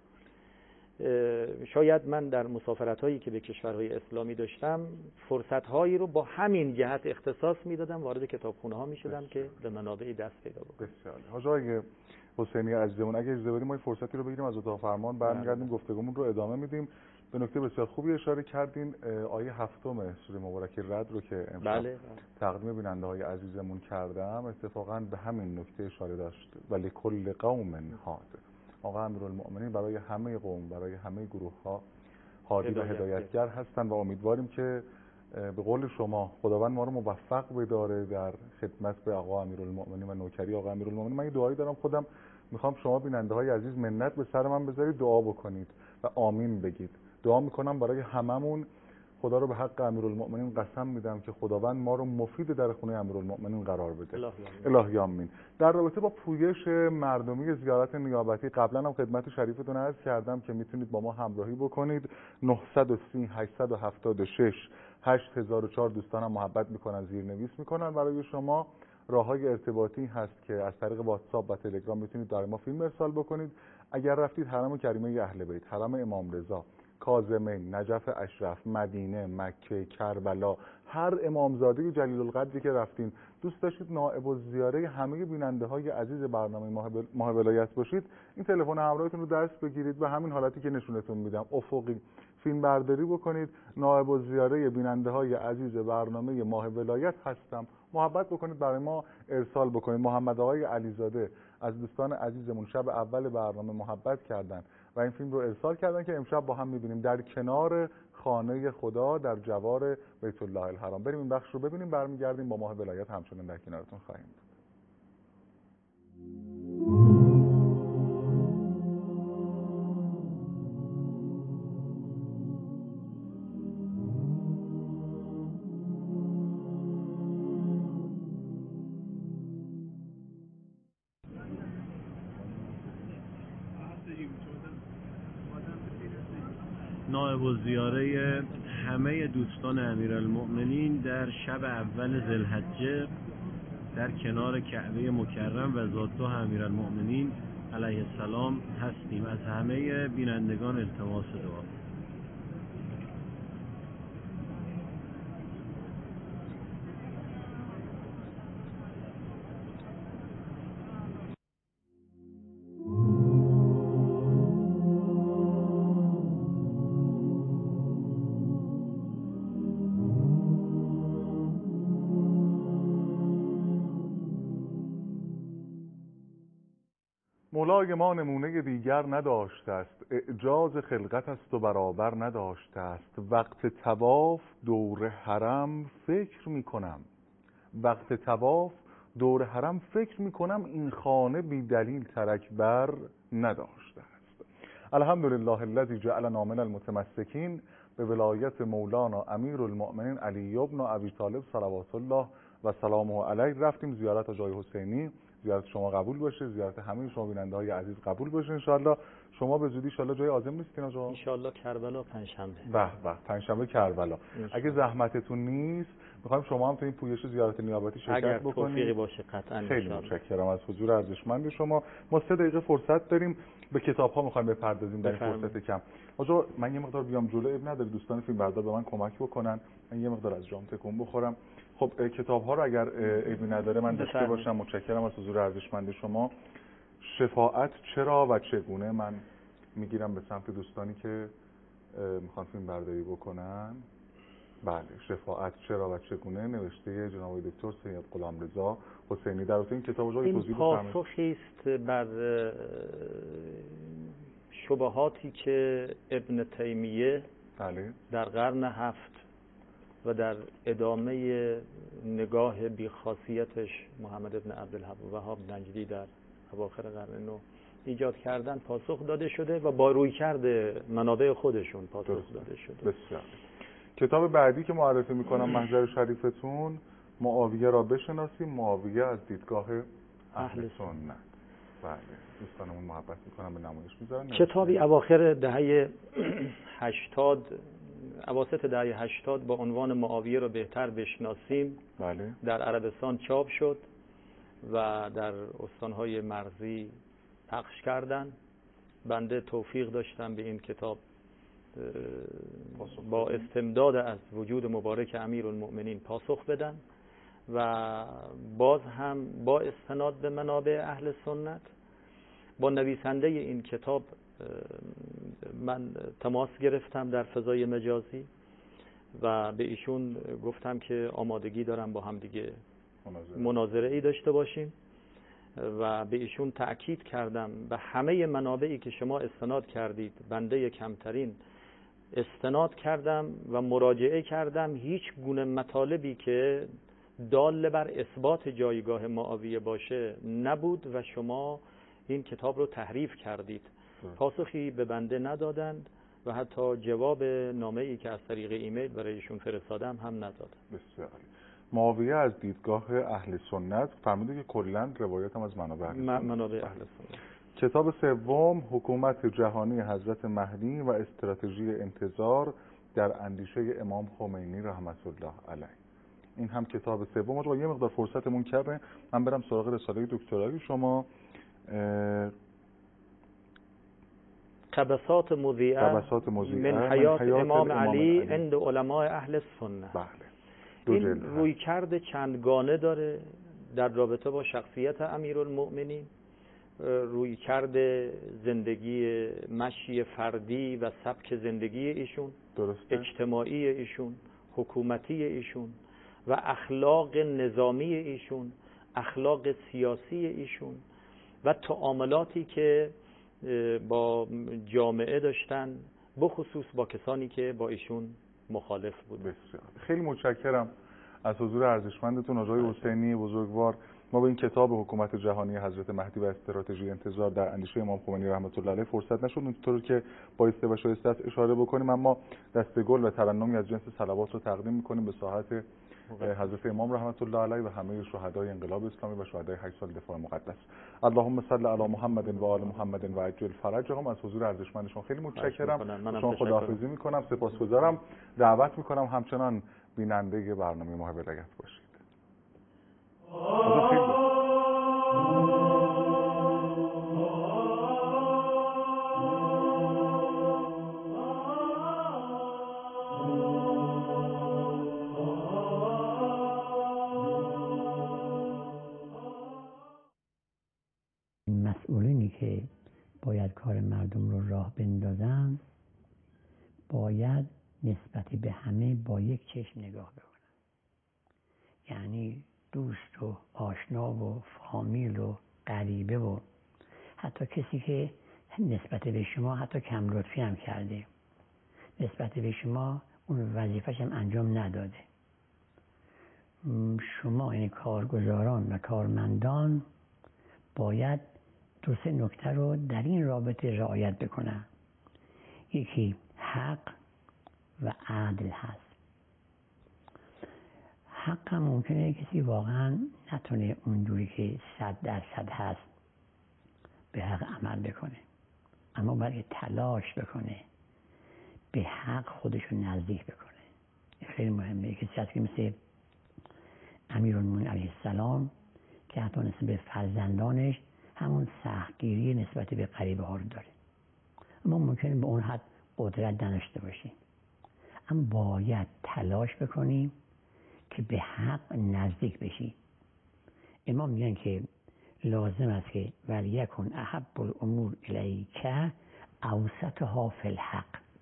شاید من در مسافرت‌هایی که به کشورهای اسلامی داشتم فرصت‌هایی رو با همین جهت اختصاص میدادم، وارد کتابخونه‌ها میشدم که به منابع دست پیدا بکنم. بسیار حاج آقای حسینی عزیزمون، اگه اجازه بدیم ما فرصتی رو بگیریم از اتاق فرمان، برمیگردیم گفتگومون رو ادامه میدیم. به نکته بسیار خوبی اشاره کردین، آیه 7 سوره مبارکه رعد رو که امشب تقدیم بیننده‌های عزیزمون کردم اتفاقا به همین نکته اشاره داشت. ولی کل قوم هاد، آقا امیرالمؤمنین برای همه قوم، برای همه گروه‌ها هادی و هدایتگر هستن و امیدواریم که به قول شما خداوند ما رو موفق بداره در خدمت به آقا امیرالمؤمنین و نوکری آقا امیرالمؤمنین. من یه دعایی دارم خودم میخوام شما بیننده‌های عزیز منت به سر من بذارید، دعا بکنید و آمین بگید. دعا میکنم برای هممون، خدا رو به حق امیرالمؤمنین قسم میدم که خداوند ما رو مفید در خونه امیرالمؤمنین قرار بده. الهی آمین. در رابطه با پویش مردمی زیارت نیابتی قبلا هم خدمت شریفتون عرض کردم که میتونید با ما همراهی بکنید. 930 876 8004 دوستانم محبت میکنن زیرنویس میکنن برای شما. راههای ارتباطی هست که از طریق واتساپ و تلگرام میتونید برای ما فیلم ارسال بکنید. اگر رفتید حرم کریمه اهل بیت، حرم امام رضا، کاظمین، نجف اشرف، مدینه، مکه، کربلا، هر امامزاده جلیل القدری که رفتین دوست داشتید نائب الزیاره همه بیننده‌های عزیز برنامه ماه ولایت باشید، این تلفن همراهتون رو دست بگیرید و همین حالتی که نشونتون میدم افقی فیلم برداری بکنید. نائب الزیاره بیننده‌های عزیز برنامه ماه ولایت هستم، محبت بکنید برای ما ارسال بکنید. محمد آقای علیزاده از دوستان عزیزمون شب اول برنامه محبت کردن و این فیلم رو ارسال کردن که امشب با هم می‌بینیم در کنار خانه خدا در جوار بیت الله الحرام. بریم این بخش رو ببینیم، برمیگردیم با ماه ولایت همچنان در کنارتون خواهیم بود. نائب الزیاره همه دوستان امیرالمؤمنین در شب اول ذوالحجه در کنار کعبه مکرم و ذاتگاه امیرالمؤمنین علیه السلام هستیم. از همه بینندگان التماس دعا. مولای ما نمونه دیگر نداشته است، اعجاز خلقت است و برابر نداشته است. وقت طواف دور حرم فکر می کنم، وقت طواف دور حرم فکر می کنم این خانه بی دلیل ترک بر نداشته است. الحمدلله الذی جعلنا من المتمسکین به ولایت مولانا امیرالمؤمنین علی بن ابی طالب صلوات الله و سلامه علیه. رفتیم زیارت جای حسینی، زیارت شما قبول باشه، زیارت همه شما بیننده‌های عزیز قبول باشه ان شاءالله. شما به زودی ان شاءالله جای عازم نیستین آقا؟ ان شاءالله کربلا پنجشنبه. به به پنجشنبه کربلا. اگه زحمتتون نیست میخوایم شما هم تو این پویش زیارت نیابتی شرکت اگر بکنید. توفیقی باشه قطعا. خیلی متشکرم از حضور ارزشمند شما. ما 3 دقیقه فرصت داریم، به کتاب‌ها می‌خوایم بپردازیم در این فرصت کم. آقا من یه مقدار بیام جلو، اب نداره دوستان فیلم بردار به من کمک بکنن، من یه مقدار از جام تکون بخورم. خب کتاب‌ها رو اگر عیبی نداره من داشته باشم. متشکرم از حضور ارزشمند شما. شفاعت چرا و چگونه. من میگیرم به سمت دوستانی که میخوان فیلم برداری بکنن. بله، شفاعت چرا و چگونه، نوشته جناب دکتر سید غلامرضا حسینی. در این کتاب رو توضیح بفرمایید. این پاسخی است بر شبهاتی که ابن تیمیه بله. در قرن 7 و در ادامه نگاه بیخاصیتش محمد ابن عبدالوهاب نجدی در اواخر قرن 9 ایجاد کردن پاسخ داده شده و با رویکرد منابع خودشون پاسخ داده شده. بسیار. کتاب بعدی که معرفی میکنم محضر شریفتون، معاویه را بشناسیم، معاویه از دیدگاه اهل سنت. بله، دوستانمون محبت میکنم به نمایش میذارن. کتابی اواخر دهه 80 اواسط دهه 80 با عنوان معاویه را بهتر بشناسیم. بله. در عربستان چاپ شد و در استانهای مرزی پخش کردن. بنده توفیق داشتم به این کتاب با استمداد از وجود مبارک امیرالمؤمنین پاسخ بدم و باز هم با استناد به منابع اهل سنت با نویسنده این کتاب من تماس گرفتم در فضای مجازی و به ایشون گفتم که آمادگی دارم با هم دیگه مناظره ای داشته باشیم و به ایشون تأکید کردم به همه منابعی که شما استناد کردید بنده کمترین استناد کردم و مراجعه کردم. هیچ گونه مطالبی که دال بر اثبات جایگاه معاویه باشه نبود و شما این کتاب رو تحریف کردید. پاسخی به بنده ندادند و حتی جواب نامه‌ای که از طریق ایمیل برای ایشون فرستادم هم ندادند. بسیار. معاویه از دیدگاه اهل سنت، فرمودید که کلاً روایت هم از منابع اهل سنت. کتاب سوم، حکومت جهانی حضرت مهدی و استراتژی انتظار در اندیشه امام خمینی رحمت الله علیه. این هم کتاب سوم. با یه مقدار فرصتمون کمه، من برم سراغ رساله دکترای شما. قبسات مذیعه من حیات امام علی عند علماء اهل سنت. بله. این رویکرد چندگانه داره در رابطه با شخصیت امیرالمؤمنین، رویکرد زندگی مشی فردی و سبک زندگی ایشون، درسته. اجتماعی ایشون، حکومتی ایشون و اخلاق نظامی ایشون، اخلاق سیاسی ایشون و تعاملاتی که با جامعه داشتن، بخصوص با کسانی که با ایشون مخالف بود. بسیار. خیلی متشکرم از حضور ارزشمندتون آقای حسینی بزرگوار. ما به این کتاب حکومت جهانی حضرت مهدی و استراتژی انتظار در اندیشه امام خمینی رحمت الله علیه فرصت نشد اونطور که بایسته و شایسته است اشاره بکنیم، اما دسته گل و ترنمی از جنس صلوات رو تقدیم می‌کنیم به ساحت حضرت امام رحمت الله علیه و همه شهدای انقلاب اسلامی و شهدای 8 سال دفاع مقدس. اللهم صل علی محمد و آل محمد و عجل فرجهم. از حضور ارزشمندشون خیلی متشکرم. شما خداحافظی می‌کنم، سپاسگزارم. دعوت می‌کنم همچنان بیننده برنامه ما ولایت باشید. مسئولینی که باید کار مردم رو راه بندازن باید نسبت به همه با یک چشم نگاه بکنن، یعنی دوست و آشنا و فامیل و غریبه و حتی کسی که نسبت به شما حتی کم لطفی هم کرده، نسبت به شما اون وظیفه‌ش هم انجام نداده، شما این کارگزاران و کارمندان باید دو سه نکته رو در این رابطه رعایت بکنن. یکی حق و عدل هست. حق هم ممکنه کسی واقعا نتونه اونجوری که 100% هست به حق عمل بکنه، اما باید تلاش بکنه به حق خودش رو نزدیک بکنه. خیلی مهمه. کسی هست که مثل امیرالمؤمنین علیه السلام که حتی نسبت به فرزندانش همون سختگیری نسبت به غریبه ها رو داره، اما ممکنه به اون حد قدرت نداشته باشیم، اما باید تلاش بکنیم که به حق نزدیک بشیم. امام میگن که لازم است که ولیکن احب الامور الیک اوسطها فی الحق.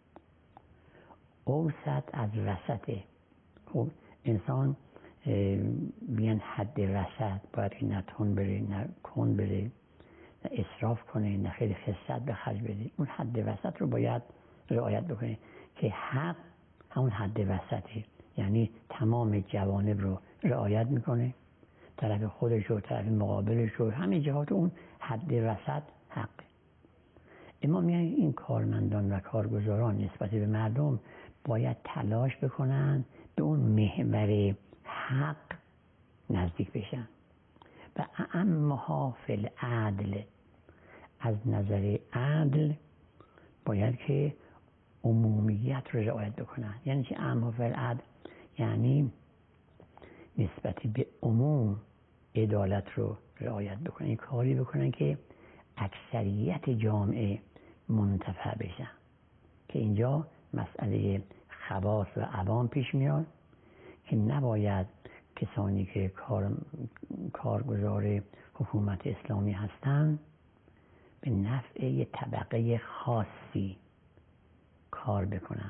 اوسط از وسطه. خب انسان بیان حد وسط، باید نه تون بره نه کن بره، نه اسراف کنه نه خیلی خست به خرج بده. اون حد وسط رو باید رعایت بکنه که حق همون حد وسطه، یعنی تمام جوانب رو رعایت میکنه، طرف خودش و طرف مقابلش و همه جهات اون حد وسط حق. اما میگن این کارمندان و کارگزاران نسبت به مردم باید تلاش بکنن به اون محور حق نزدیک بشن. و اعمها فی العدل، از نظر عدل باید که عمومیت رو رعایت بکنن. یعنی چه اعمها فی العدل؟ یعنی نسبت به عموم عدالت رو رعایت بکنن، این کاری بکنن که اکثریت جامعه منتفع بشن. که اینجا مسئله خواص و عوام پیش میاد که نباید کسانی که کارگزار حکومت اسلامی هستند به نفع یه طبقه خاصی کار بکنن،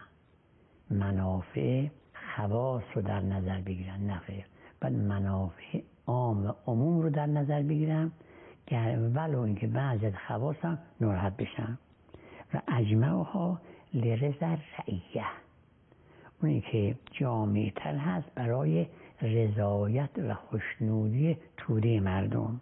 منافع خواص رو در نظر بگیرن، نه خیر، بعد منافع عام و عموم رو در نظر بگیرن که ولو اینکه بعضی از خواص هم ناراحت بشن. و اجمعها لرضا رعیه، اونی که جامع تر هست برای رضایت و خوشنودی توده مردم.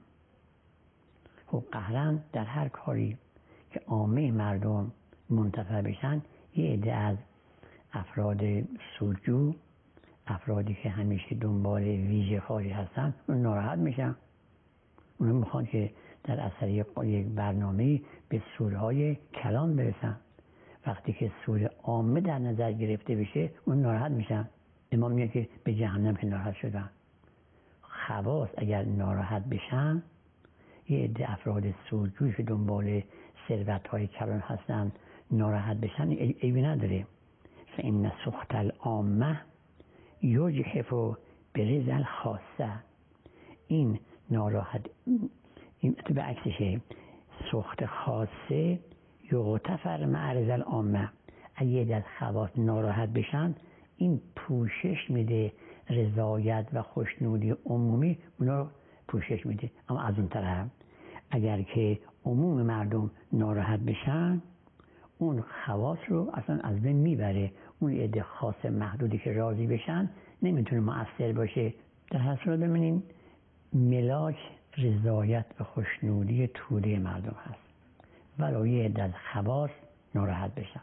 خب قهرن در هر کاری که عامه مردم منتفع بشن، یه عده از افراد سودجو، افرادی که همیشه دنبال ویژه خواهی هستن، اون ناراحت میشن. اونها میخوان که در اثر یک برنامه به سودهای کلان برسن. وقتی که سود عامه در نظر گرفته بشه اون ناراحت میشن. امام میگه که به جهنم که ناراحت شدن. خواص اگر ناراحت بشن، یه عده افراد سودجوی که دنبال ثروت‌های کلان هستن ناراحت بشن، عیبی نداره. فإن سخط العامه یجحف برضا الخاصه. این ناراحت، این به عکسشه، سخط خاصه یغتفر مع رضا العامه. اگه از خواص ناراحت بشن، این پوشش میده رضایت و خوشنودی عمومی، اونا پوشش میده. اما از اون طرف اگر که عموم مردم ناراحت بشن، اون خواص رو اصلا از بین میبره. اون عده خاص محدودی که راضی بشن نمیتونه مؤثر باشه. در هر صورت ببینیم ملاک رضایت و خوشنودی توده مردم هست، ولو یه عده از خواص ناراحت بشن.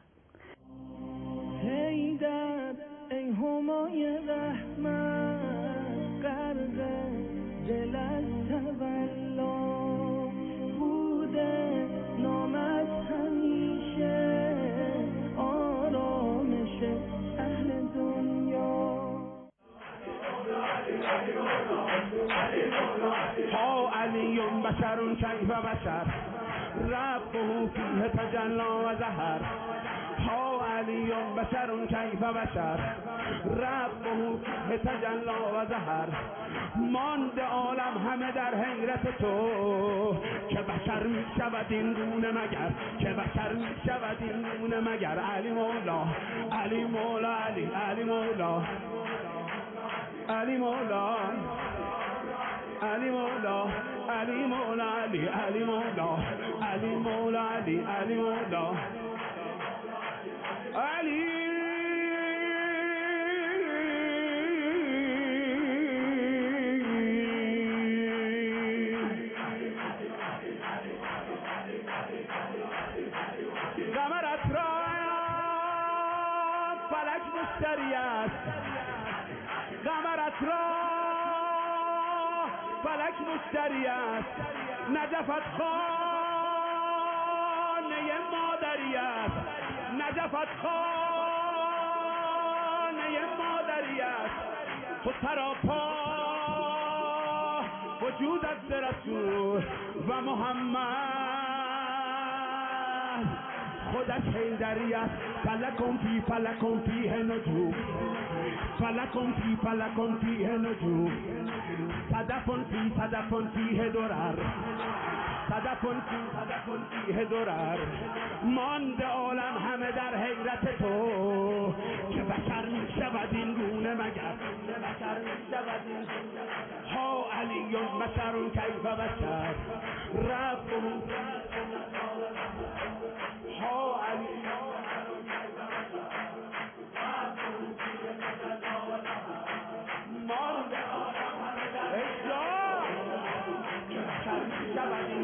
حیدر ای همای رحمت، قرض جلت تولا بوده نامت همیشه آرامش اهل دنیا. ها علی بشر کیف بشر ربه فیه تجلی و ظهر. ها علی بشر کیف بشر ربه فیه تجلی و ظهر. مانده عالم همه در حیرت تو، که بشر می شود این گونه مگر، که بشر می شود این گونه مگر. علی مولا علی مولا علی علی مولا علی مولا علی مولا علی مولا علی علی مولا علی مولا علی علی مولا علی. قمرت را فلک مشتری است، قمرت را فلک مشتری است. نجفت خانه مادری است، نجفت خانه مادری است. تو سراپا وجودت ز رسول و محمد خودش حیدری است. فلکم فیه نجوم فلکم فیه نجوم صدفون فیه درر صدفون فیه درر مانده عالم همه در حیرت تو که بشر می شود این گونه مگر ها علیون بشرون کیف بشر ربهم ها علیون مانده عالم همه در حیرت که بشر می شود این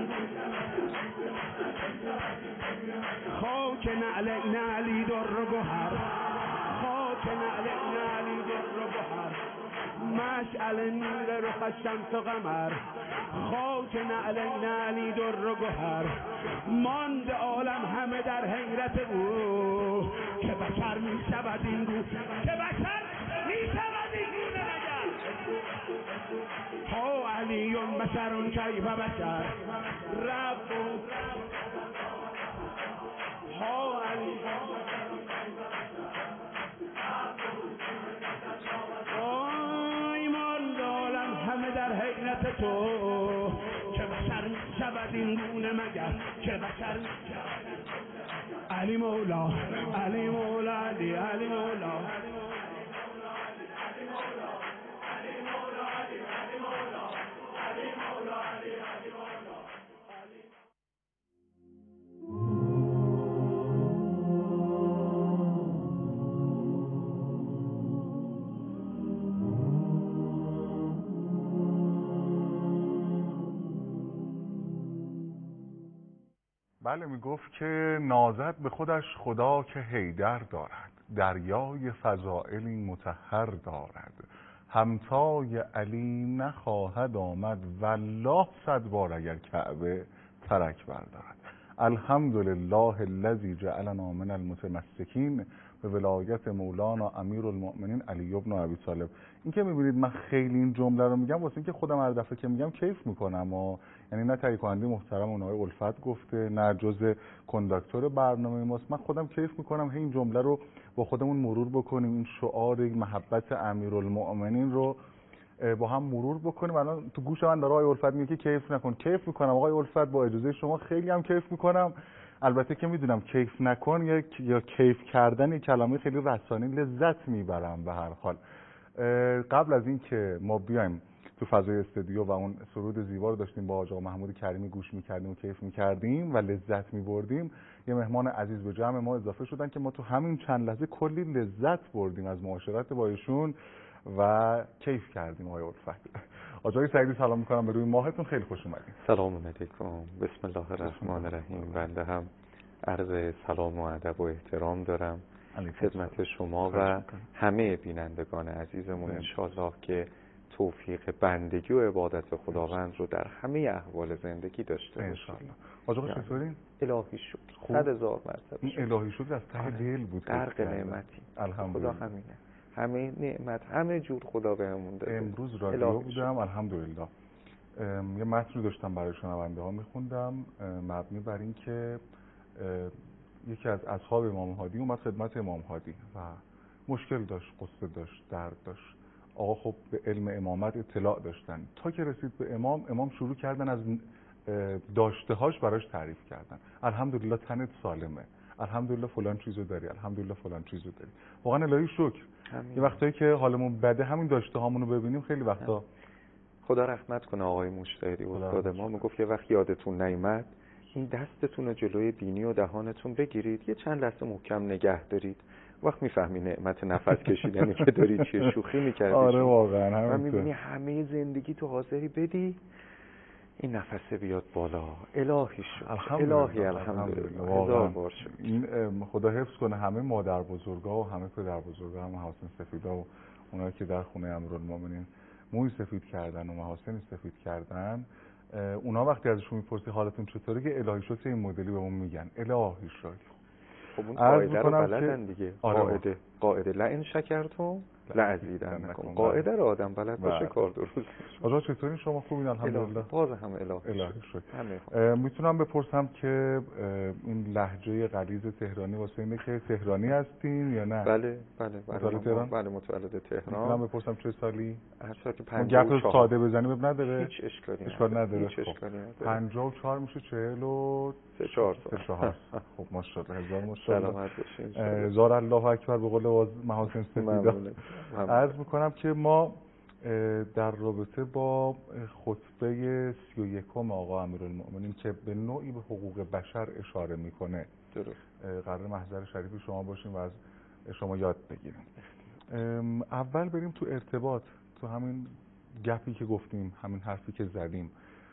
خاک نعلی در گوهر خاک نعلی در گوهر مشعل نور رخ شمس و قمر خاک نعلی در گوهر ماند عالم همه در حیرت او که بشر می شود این گونه که بشر می شود این گونه مگر ها علیون بشرون کیف بشر رب ها علی ایمان دارم همه در حیرت تو که بشر می شود این گونه مگر که بشر می شود علی مولا علی مولا علی علی مولا بله میگفت که نازد به خودش خدا که حیدر دارد دریای فضائلی مطهر دارد همتای علی نخواهد آمد والله 100 بار اگر کعبه ترک بردارد الحمدلله الذی جعلنا من المتمسکین به ولایت مولانا امیرالمؤمنین علی بن ابی طالب. این که میبینید من خیلی این جمله رو میگم واسه اینکه خودم هر دفعه که میگم کیف میکنم و یعنی نه تهیه کننده محترم اونهای الفت گفته نه جز کنداکتور برنامه ماست، من خودم کیف میکنم این جمله رو با خودمون مرور بکنیم، این شعار محبت امیرالمؤمنین رو با هم مرور بکنیم. الان تو گوش من داره آقای الفت میگه که کیف نکن. کیف میکنم آقای الفت، با اجازه شما خیلی هم کیف میکنم. البته که میدونم کیف نکن یا کیف کردن یک کلمه خیلی رسانه‌ای، لذت میبرم به هر حال. قبل از این که ما بیایم تو فضای استودیو و اون سرود زیبا رو داشتیم با آقا محمود کریمی گوش میکردیم و کیف میکردیم و لذت میبردیم، یه مهمان عزیز به جمع ما اضافه شدن که ما تو همین چند لحظه کلی لذت بردیم از معاشرت با ایشون و کیف کردیم. آقای الفت، آقای سعیدی سلام میکنم به روی ماهتون، خیلی خوش اومدید. سلام علیکم، بسم الله الرحمن الرحیم. بنده هم عرض سلام و ادب و احترام دارم خدمت شما و همه بینندگان عزیزمون. انشالله که توفیق بندگی و عبادت خداوند رو در همه احوال زندگی داشته باشیم انشالله. آقا چطورین؟ الهی شکر، 100,000 مرتبه این الهی شکر از ته دل بود، غرق نعمتی. الحمدلله. خدا همینه، همه نعمت همه جور خدا بهمون داده. امروز رادیو بودم الحمدلله، یه متن داشتم برای شنونده ها میخوندم مبنی بر این که یکی از اصحاب امام هادی اومد خدمت امام هادی و مشکل داشت، قصه داشت، درد داشت. آقا خب به علم امامت اطلاع داشتن، تا که رسید به امام شروع کردن از داشته‌هاش براش تعریف کردن. الحمدلله تنت سالمه، الحمدلله فلان چیزو داری، الحمدلله فلان چیزو داری. واقعا الهی شکر. یه وقتایی که حالمون بده همین داشته هامونو ببینیم خیلی وقتا. خدا رحمت کنه آقای مجتهدی استاد ما میگفت یه وقت یادتون نیامد این دستتون رو جلوی بینی و دهانتون بگیرید، یه چند لحظه محکم نگه دارید، وقت میفهمی نعمت نفس کشیدنی که داری چیه، شوخی میکردی. آره واقعا همینطور. و میبینی همه زندگی تو حاضری بدی این نفسه بیاد بالا. الهی شکر، الهی الحمدلله. هزار بار شکر. این خدا حفظ کنه همه مادر بزرگا و همه پدر بزرگا، هم محاسن سفیدا و اونایی که در خونه امیرالمومنین موی سفید کردن و محاسن سفید کردن، اونا وقتی ازشون میپرسی حالتون چطوره که الهی شکر این مدلی بهمون میگن الهی شکر. خب اون قاعده رو بلدن دیگه. آره قاعده قاعده لئن شکرتم لازیدنکم. قاعده رو آدم بلد باشه کار درست. آقا چطوری شما؟ خوبین الحمدلله. باز هم الهی شکر. میتونم بپرسم که این لهجه غلیظ تهرانی واسه اینه که تهرانی هستین یا نه؟ بله. متولد تهران؟ بله متولد تهران. میتونم بپرسم چه سالی؟ هر سال که 54. گپ ساده بزنیم اب نداره؟ هیچ اشکالی نداره. هیچ اشکالی نداره. 54 میشه 44 سال. خب ماشاءالله، هزار ماشاءالله. سلامت باشین. هزار الله اکبر به قول محاسن سپیدا. عرض میکنم که ما در رابطه با خطبه 31 آقا امیرالمؤمنین که به نوعی به حقوق بشر اشاره میکنه، درست، قرار محضر شریف شما باشیم و از شما یاد بگیریم. اول بریم تو ارتباط، تو همین گپی که گفتیم، همین حرفی که زدیم،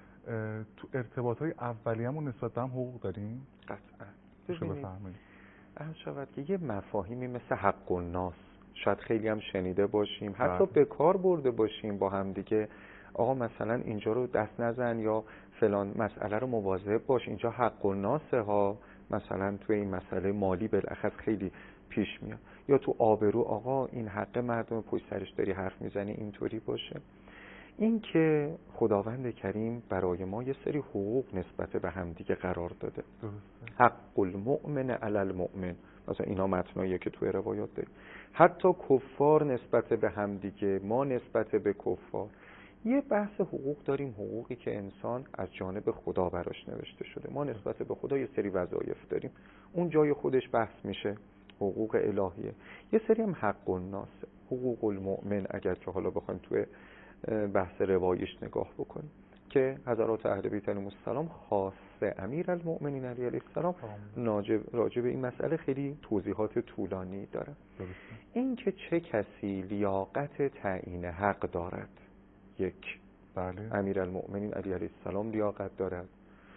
تو ارتباطهای اولیه‌مون نسبت به هم حقوق داریم؟ قطعا. بفهمید. عرض شود که یه مفاهیمی مثل حق الناس شاید خیلی هم شنیده باشیم، حتی به کار برده باشیم با هم دیگه. آقا مثلا اینجا رو دست نزن یا فلان مسئله رو مواظب باش، اینجا حق الناسه ها. مثلا تو این مسئله مالی بالاخص خیلی پیش میاد. یا تو آبرو، آقا این حق مردم، پشت سرش داری حرف میزنی، اینطوری باشه. این که خداوند کریم برای ما یه سری حقوق نسبت به همدیگه قرار داده. حق المؤمن علی المؤمن، مثلا اینا متناییه که توی روایات داریم. حتی کفار نسبت به همدیگه، ما نسبت به کفار. یه بحث حقوق داریم، حقوقی که انسان از جانب خدا براش نوشته شده. ما نسبت به خدا یه سری وظایف داریم، اون جای خودش بحث میشه، حقوق الهیه. یه سری هم حق الناس، حقوق المؤمن، اگر که حالا بخوایم توی بحث روایش نگاه بکنیم که حضرات اهل بیت علیهم السلام خاصه امیرالمؤمنین علیه السلام راجع به این مسئله خیلی توضیحات طولانی داره. این که چه کسی لیاقت تعیین حق دارد، یک، بله، امیرالمؤمنین علیه السلام لیاقت دارد،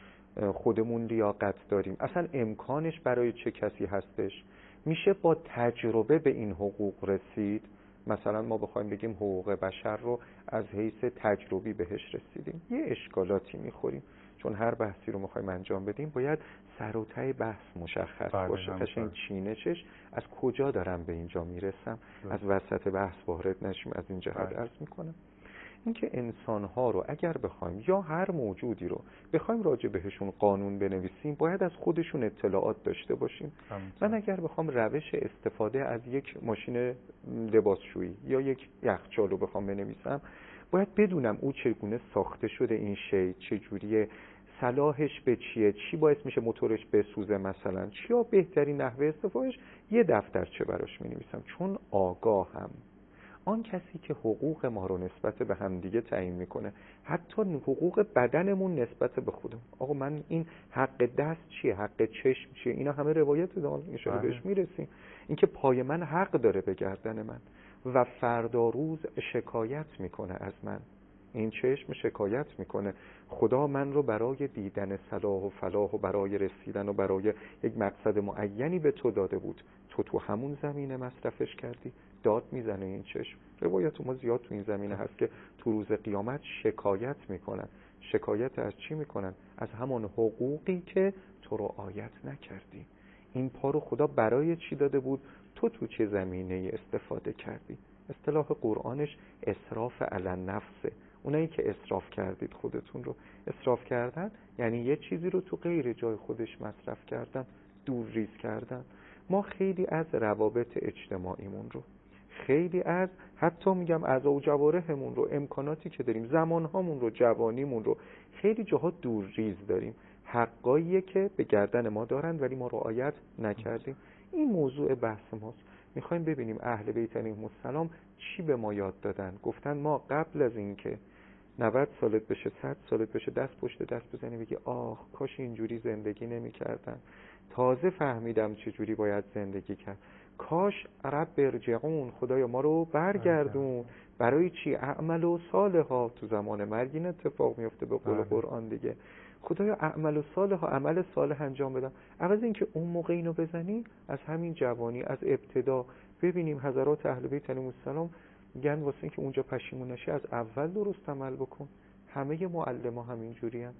خودمون لیاقت داریم. اصلا امکانش برای چه کسی هستش؟ میشه با تجربه به این حقوق رسید. مثلا ما بخوایم بگیم حقوق بشر رو از حیث تجربی بهش رسیدیم، یه اشکالاتی میخوریم، چون هر بحثی رو میخوایم انجام بدیم باید سر و ته بحث مشخص باشه. قشنگ چینشش از کجا دارم به اینجا میرسم، از وسط بحث وارد نشیم. از این جهت عرض میکنم اینکه انسان‌ها رو اگر بخوایم یا هر موجودی رو بخوایم راجع بهشون قانون بنویسیم، باید از خودشون اطلاعات داشته باشیم. من اگر بخوام روش استفاده از یک ماشین لباسشویی یا یک یخچال رو بخوام بنویسم، باید بدونم او چگونه ساخته شده، این شی چجوریه، صلاحش به چیه، چی باعث میشه موتورش بسوزه، مثلا چیا بهترین نحوه استفادهش. یه دفترچه براش می‌نویسم، چون آگاهم. آن کسی که حقوق ما رو نسبت به همدیگه تعیین میکنه، حتی حقوق بدنمون نسبت به خودم. آقا من این حق دست چیه، حق چشم چیه، اینا همه روایت دارن، ان شاء الله بهش میرسیم. اینکه پای من حق داره به گردن من و فردا روز شکایت میکنه از من، این چشم شکایت میکنه خدا من رو برای دیدن صلاح و فلاح و برای رسیدن و برای یک مقصد معینی به تو داده بود، تو همون زمینه مصرفش کردی. داد میزنه این چشم. روایت ما زیاد تو این زمینه هست که تو روز قیامت شکایت میکنن. شکایت از چی میکنن؟ از همان حقوقی که تو رو رعایت نکردی. این پا رو خدا برای چی داده بود؟ تو چه زمینه استفاده کردی؟ اصطلاح قرآنش اسراف علی النفسه. اونایی که اسراف کردید، خودتون رو اسراف کردن، یعنی یه چیزی رو تو غیر جای خودش مصرف کردن، دور ریز کردن. ما خیلی از روابط اجتماعیمون رو، خیلی از حتی میگم اعضا و جوارحمون رو، امکاناتی که داریم، زمانهامون رو، جوانیمون رو، خیلی جاها دور ریز داریم. حقاییه که به گردن ما دارن ولی ما رعایت نکردیم. این موضوع بحث ماست. میخوایم ببینیم اهل بیت علیهم السلام چی به ما یاد دادن. گفتن ما قبل از این که 90 سالت بشه، 100 سالت بشه، دست پشت دست بزنی بگی آخ کاش اینجوری زندگی نمی کردن، تازه فهمیدم چجوری باید زندگی کرد، کاش رب ارجعون، خدایا ما رو برگردون. برای چی؟ اعمل و صالحا. تو زمان مرگ این اتفاق میفته به قول قرآن دیگه. خدایا اعمل و صالحا، عمل صالح انجام بدم. عوض این که اون موقع اینو بزنی، از همین جوانی، از ابتدا ببینیم حضرات اهل بیت علیهم السلام میگن واسه این که اونجا پشیمون نشی از اول درست عمل بکن. همه معلما همین جوری هم.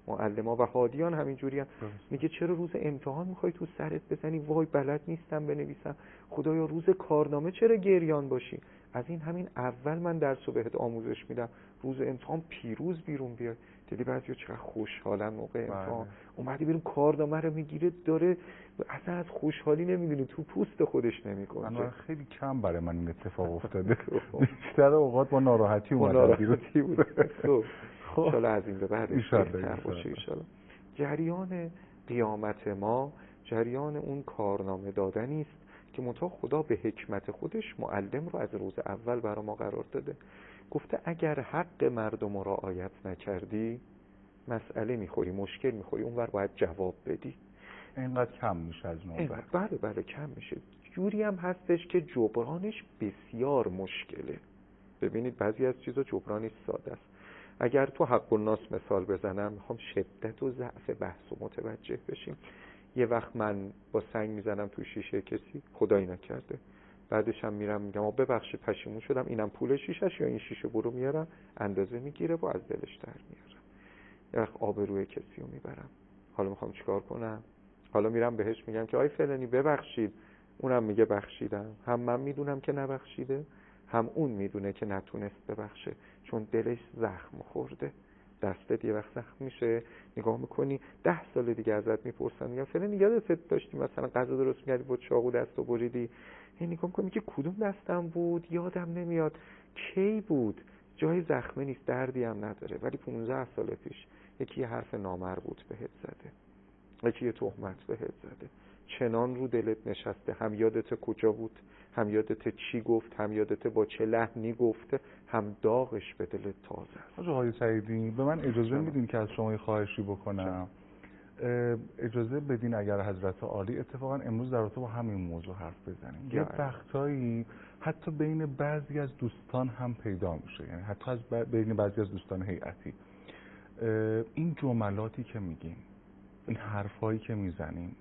معلما و هادیان همینجوری هم. میگه چرا روز امتحان میخوای تو سرت بزنی وای بلد نیستم بنویسم، خدایا روز کارنامه چرا گریان باشی؟ از این همین اول من درسو بهت آموزش میدم، روز امتحان پیروز بیرون بیای. دیدی بعضیا چقدر خوشحالن موقع امتحان، اومدی بیرون کارنامه رو میگیره داره اصلا از خوشحالی نمیدونی تو پوست خودش نمیکنه. من خیلی کم برای من این اتفاق افتاده. بیشتر اوقات با ناراحتی اومدم بیرون. خب ان از این به بعد بهتر باشه ان شاءالله. جریان قیامت ما جریان اون کارنامه دادنی است که منتها خدا به حکمت خودش معلم رو از روز اول برای ما قرار داده. گفته اگر حق مردم رو رعایت نکردی مسئله میخوری، مشکل میخوری، اونور باید جواب بدی. اینقدر کم میشه از نوبت. بله کم میشه. جوری هم هستش که جبرانش بسیار مشکله. ببینید بعضی از چیزا جبرانش ساده است. اگر تو حق الناس مثال بزنم، میخوام شدت و ضعف بحث و متوجه بشیم. یه وقت من با سنگ میزنم تو شیشه کسی، خدایی نکرده، بعدش هم میرم میگم ببخشید پشیمون شدم، اینم پول شیشه‌ش یا این شیشه برو میارم اندازه میگیره و از دلش در میارم. یه وقت آبروی کسی رو میبرم، حالا میخوام چیکار کنم؟ حالا میرم بهش میگم که آی فلانی ببخشید، اونم میگه بخشیدم. هم من میدونم که نبخشیده، هم اون میدونه که نتونست ببخشه، چون دلش زخم خورده. دستت یه وقت زخم میشه، نگاه میکنی 10 سال دیگه ازت میپرسن میگن فلانی یادت داشتی مثلا غذا درست می‌کردی با چاقو دستو بریدی؟ این نگاه میکنی که کدوم دستم بود یادم نمیاد کی بود، جای زخمه نیست، دردی هم نداره. ولی 15 سال پیش یکی یه حرف نامربوط بهت زده، یکی یه تهمت بهت زده، چنان رو دلت نشسته، هم یادت کجا بود، هم یادت چی گفت، هم یادت با چه لحنی گفته، هم داغش به دلت تازه است. آقای سعیدی به من اجازه میدین که از شما یه خواهشی بکنم؟ اجازه بدین اگر حضرت عالی اتفاقا امروز در رابطه با همین موضوع حرف بزنیم. یه وقتایی حتی بین بعضی از دوستان هم پیدا میشه، یعنی حتی بین بعضی از دوستان هیئتی، این جملاتی که میگیم، این حرفایی که میزنیم،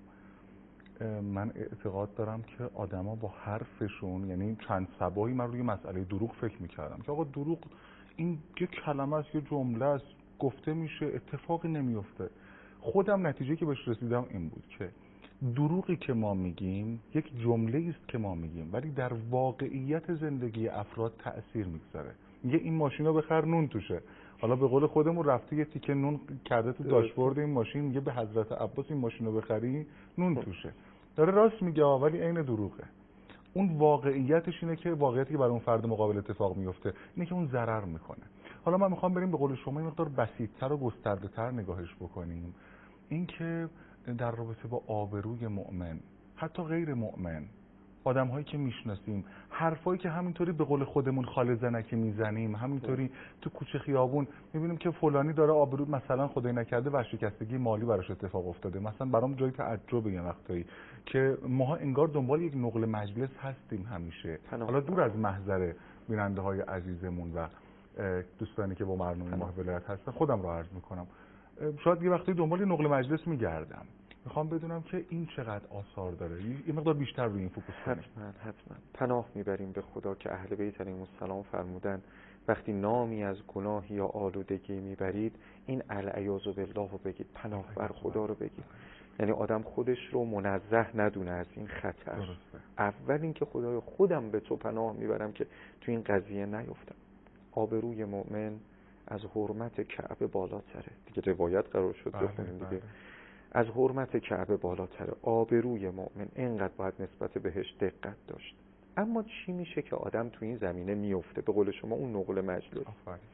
من اعتقاد دارم که آدما با حرفشون، یعنی چند صباحی من روی مسئله دروغ فکر میکردم که آقا دروغ این یه کلمه است، یه جمله است، گفته میشه، اتفاقی نمیفته. خودم نتیجه که بهش رسیدم این بود که دروغی که ما میگیم یک جمله است که ما میگیم، ولی در واقعیت زندگی افراد تأثیر میگذاره. میگه این ماشینو بخر نون توشه، حالا به قول خودمون رفته یه تیکه نون کرده تو داشبورد این ماشین، میگه به حضرت عباس این ماشینو بخری نون توشه. داره راست میگه ولی عین دروغه. اون واقعیتش اینه که واقعیتی که برای اون فرد مقابل اتفاق میفته اینه که اون ضرر میکنه. حالا من میخوام بریم به قول شما این مقدار بسیط‌تر و گسترده‌تر نگاهش بکنیم. این که در رابطه با آبروی مؤمن، حتی غیر مؤمن، آدم‌هایی که میشناسیم، حرفایی که همینطوری به قول خودمون خاله زنکی میزنیم، همینطوری تو کوچه خیابون میبینیم که فلانی داره آبرو، مثلا خدای نکرده ورشکستگی مالی براش اتفاق افتاده، مثلا برام جای تعجب یه وقتایی که ما انگار دنبال یک نقل مجلس هستیم همیشه. حالا دور از محضر بیننده‌های عزیزمون و دوستانی که با برنامه ماه ولایت هستن، خودم رو عرض میکنم، شاید یه وقتی دنبال نقل مجلس میگردم، میخوام بدونم که این چقدر آثار داره، یه مقدار بیشتر روی این فوکوس کنیم. حتما پناه میبریم به خدا که اهل بیت علیهم السلام فرمودن وقتی نامی از گناه یا آلودگی میبرید این العیاذ بالله رو بگید، پناه بر خدا رو بگید. یعنی آدم خودش رو منزه ندونه از این خطر. اول این که خدایا خودم به تو پناه میبرم که تو این قضیه نیفتم. آبروی مؤمن از حرمت کعبه بالاتره دیگه، روایت قرار شد بخونیم دیگه. از حرمت کعبه بالاتره. آبروی مؤمن اینقدر باید نسبت بهش دقت داشت. اما چی میشه که آدم تو این زمینه میفته؟ به قول شما اون نقل مجلس.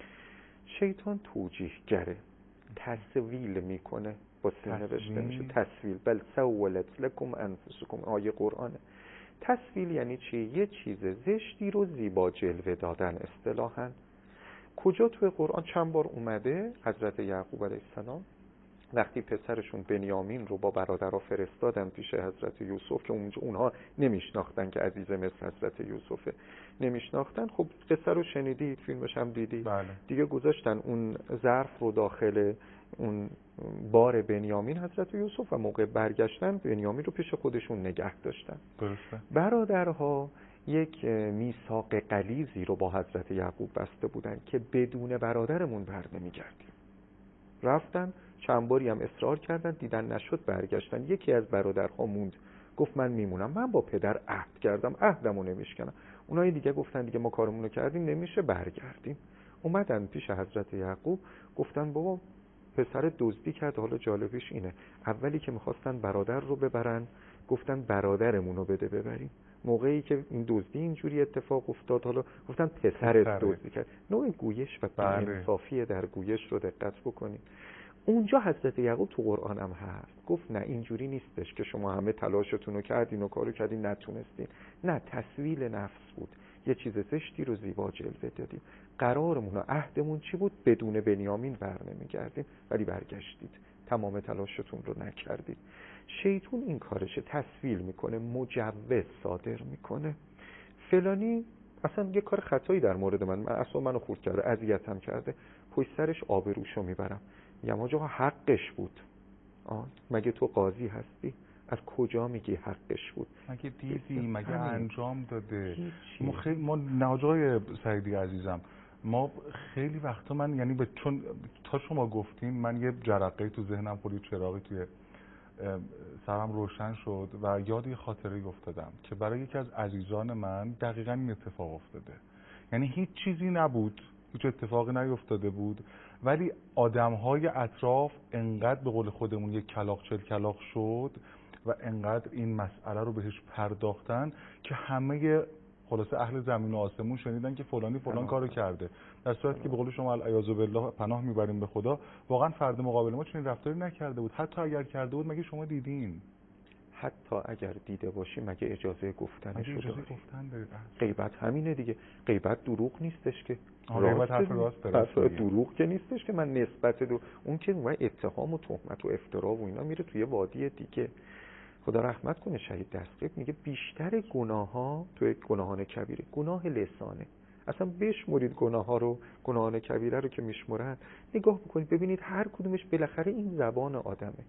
شیطان توجیه گره، تسویل میکنه، با سه نوشته میشه تسویل. بل سولت لکم انفسکم، آیه قرآنه. تسویل یعنی چی؟ یه چیز زشتی رو زیبا جلوه دادن. اصطلاحاً کجا توی قرآن چند بار اومده؟ حضرت یعقوب علیه السلام وقتی پسرشون بنیامین رو با برادرها فرستادن پیش حضرت یوسف که اونها نمیشناختن که عزیز مصر حضرت یوسفه، نمیشناختن. خب قصه رو شنیدید، فیلمش هم دیدید. دیگه گذاشتن اون ظرف رو داخل اون بار بنیامین حضرت یوسف و موقع برگشتن بنیامین رو پیش خودشون نگه داشتن. برادرها یک میثاق غلیظی رو با حضرت یعقوب بسته بودن که بدون برادرمون بر نمیگردیم. رفتن چند باری هم اصرار کردن، دیدن نشد برگشتن. یکی از برادرها موند، گفت من میمونم، من با پدر عهد کردم، عهدمو نمیشکنم. اونای دیگه گفتن دیگه ما کارمونو کردیم، نمیشه برگردیم. اومدن پیش حضرت یعقوب، گفتن بابا پسر دزدی کرد. حالا جالبش اینه، اولی که میخواستن برادر رو ببرن گفتن برادرمون رو بده ببریم. موقعی که این دزدی اینجوری اتفاق افتاد، حالا گفتن پسرت دزدی کرد. نوع گویش و بی‌انصافی در گویش رو دقت بکنید. اونجا حضرت یعقوب تو قرآن هم هست، گفت نه اینجوری نیستش که شما همه تلاشتون رو کردین و کارو کردین نتونستین. نه، تسویل نفس بود، یه چیز زشتی رو زیبا جلوه دادیم. قرارمون و عهدمون چی بود؟ بدون بنیامین بر نمیگردیم، ولی برگشتید، تمام تلاشتون رو نکردید. شیطون این کارشه، تسویل میکنه، مجوز صادر میکنه. فلانی اصلا یه کار خطایی در مورد من اصلا منو خورد کرده، اذیتم کرده، پشت سرش آبروشو میبرم، میگم آقا حقش بود. مگه تو قاضی هستی؟ از کجا میگی حقش بود؟ مگه دیدی؟ مگه انجام داده؟ ما ناجای سعیدی عزیزم، ما خیلی وقتا من یعنی چون تا شما گفتین من یه جرقه تو ذهنم خورد، چراغی توی سرم روشن شد و یاد یه خاطره افتادم که برای یکی از عزیزان من دقیقاً این اتفاق افتاده. یعنی هیچ چیزی نبود، هیچ اتفاقی نیفتاده بود، ولی آدم‌های اطراف انقدر به قول خودمون یک کلاغ چل کلاغ شد و انقدر این مسئله رو بهش پرداختن که همه خلاصه اهل زمین و آسمون شنیدن که فلانی فلان کارو کرده، در صورتی که به قول شما العیاذ بالله پناه میبریم به خدا، واقعا فرد مقابل ما چنین رفتاری نکرده بود. حتی اگر کرده بود مگه شما دیدین؟ حتی اگر دیده باشی مگه اجازه گفتنش رو داری؟ گفتن غیبت همینه دیگه. غیبت دروغ نیستش که، غیبت حرف راست داره، دروغ که نیستش که من نسبت اون که اتهام و تهمت و افترا و اینا میره توی وادی دیگه. خدا رحمت کنه شهید دستقیب میگه بیشتر گناه‌ها توی گناهان کبیره گناه لسانه. اصلا بشمرید گناه‌ها رو، گناهان کبیره رو که میشمرن، نگاه بکنید ببینید هر کدومش بالاخره این زبان آدمه.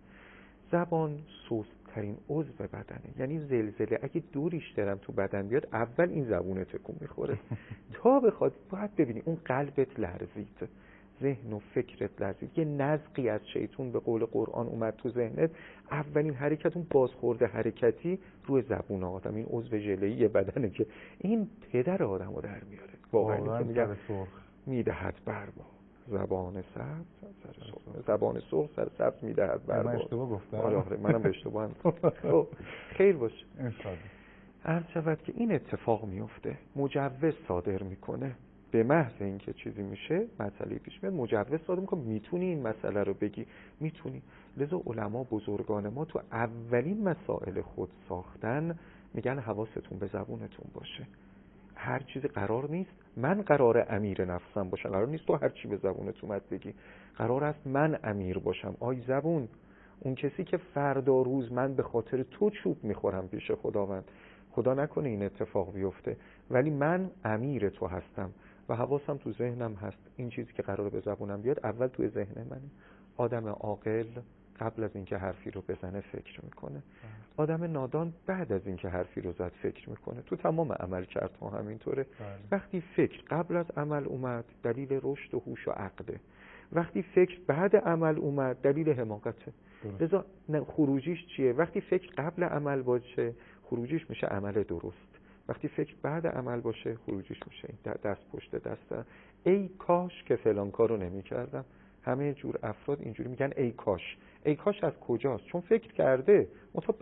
زبان سست‌ترین عضو بدنه، یعنی زلزله اگه دو ریش‌ترم تو بدن بیاد اول این زبون تکون میخوره تا بخواد. باید ببینی اون قلبت لرزید، ذهن و فکرت لرزید، یه نزغی از شیطون به قول قرآن اومد تو ذهنت، اولین حرکت اون بازخورده حرکتی روی زبون آدم، این عضو ژله‌ای بدنه که این پدر آدمو در میاره. واقعا میگم میدهد بربا زبان سبز سر سبز، زبان سرخ سر سبز میدهد بربا. من اشتباه گفتم؟ آره منم اشتباه گفتم. خیر باشه. انشالله. عرض شود که این اتفاق میفته، مجوز صادر میکنه. به محض اینکه چیزی میشه، مسئله پیش میاد، مجوز صادر میکنه. میتونی این مسئله رو بگی؟ میتونی. لذا علما بزرگان ما تو اولین مسائل خود ساختن میگن حواستون به زبونتون باشه. هر چیزی قرار نیست من قرار امیر نفسم باشم، قرار نیست تو هر چی به زبونت اومد بگی، قرار است من امیر باشم. آی زبون، اون کسی که فردا روز من به خاطر تو چوب میخورم پیش خداوند، خدا نکنه این اتفاق بیفته، ولی من امیر تو هستم و حواسم تو ذهنم هست. این چیزی که قراره به زبونم بیاد اول تو ذهن منه. آدم عاقل قبل از اینکه حرفی رو بزنه فکر میکنه، آدم نادان بعد از اینکه حرفی رو زد فکر میکنه. تو تمام عملکردها همینطوره. وقتی فکر قبل از عمل اومد دلیل رشد و هوش و عقله، وقتی فکر بعد عمل اومد دلیل حماقته. لذا خروجیش چیه؟ وقتی فکر قبل عمل باشه خروجیش میشه عمل درست، وقتی فکر بعد عمل باشه خروجیش میشه دست پشت دست. ای کاش که فلان کارو نمی‌کردم. همه جور افراد اینجوری میگن ای کاش. ای کاش از کجاست؟ چون فکر کرده متا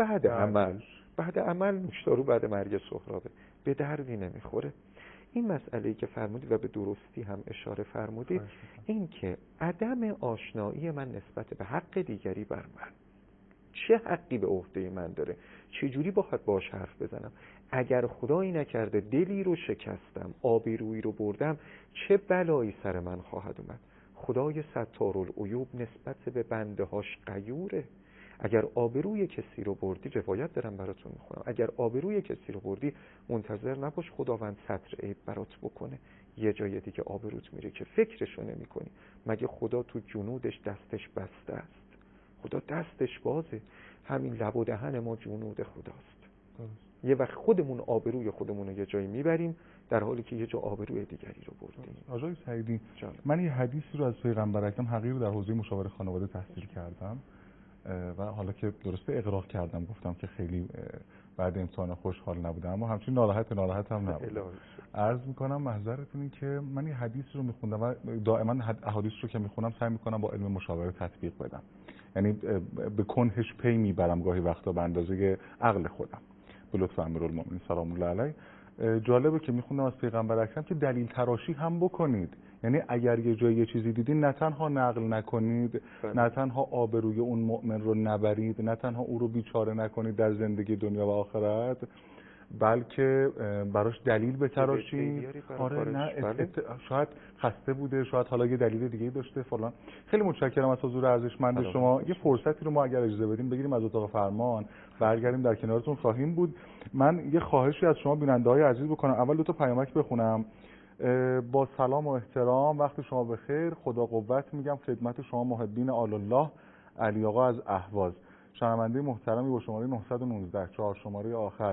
بعد عمل نوشدارو بعد مرگ سهرابه، به دردی نمیخوره. این مسئله‌ای که فرمودید و به درستی هم اشاره فرمودید، این که عدم آشنایی من نسبت به حق دیگری بر من، چه حقی به عهده من داره، چه جوری باهاش حرف بزنم، اگر خدایی نکرده دلی رو شکستم، آبرویی رو بردم، چه بلایی سر من خواهد اومد. خدای ستارالعیوب نسبت به بنده هاش غیوره. اگر آبروی کسی رو بردی، روایت دارم براتون میخونم، اگر آبروی کسی رو بردی منتظر نباش خداوند ستر عیب برات بکنه. یه جای دیگه آبروت میره که فکرشو نمی کنی. مگه خدا تو جنودش دستش بسته است؟ خدا دستش بازه. همین لب و دهن ما جنود خداست. یه وقت خودمون آبروی خودمون رو یه جایی میبریم در حالی که یه جا آبروی دیگری رو بردیم. آقای سعیدی، من یه حدیثی رو از پیغمبر اکرم حقیر در حوزه مشاوره خانواده تحصیل کردم و حالا که درسته اقراق کردم گفتم که خیلی بعد امتحان خوشحال نبودم، اما همچنین ناراحت هم نبودم. عرض میکنم محضرتون این که من یه حدیث رو میخوندم و دائما احادیث رو که میخونم سعی میکنم با علم مشاوره تطبیق بدم، یعنی به کنهش پی میبرم گاهی وقتا به اندازه عقل خودم به لطف امیرالمومنین سلام الله علیه. جالبه که میخونم از پیغمبر اکرم که دلیل تراشی هم بکنید، یعنی اگر یه جایی یه چیزی دیدین نه تنها نقل نکنید، نه تنها آبروی اون مؤمن رو نبرید، نه تنها او رو بیچاره نکنید در زندگی دنیا و آخرت، بلکه براش دلیل بتراشید. آره نه شاید خسته بوده، شاید حالا یه دلیل دیگه داشته فلان. خیلی متشکرم از حضور ارزشمند شما. یه فرصتی رو ما اگر اجازه بدیم بگیریم از اتاق فرمان، برگردیم در کنارتون خواهیم بود. من یه خواهشی از شما بیننده‌های عزیز بکنم، اول 2 تا پیامک بخونم. با سلام و احترام، وقت شما بخیر، خدا قوت میگم خدمت شما محبین آل الله. علی آقا از اهواز، شنونده محترمی با شماره 919 4 شماره آخر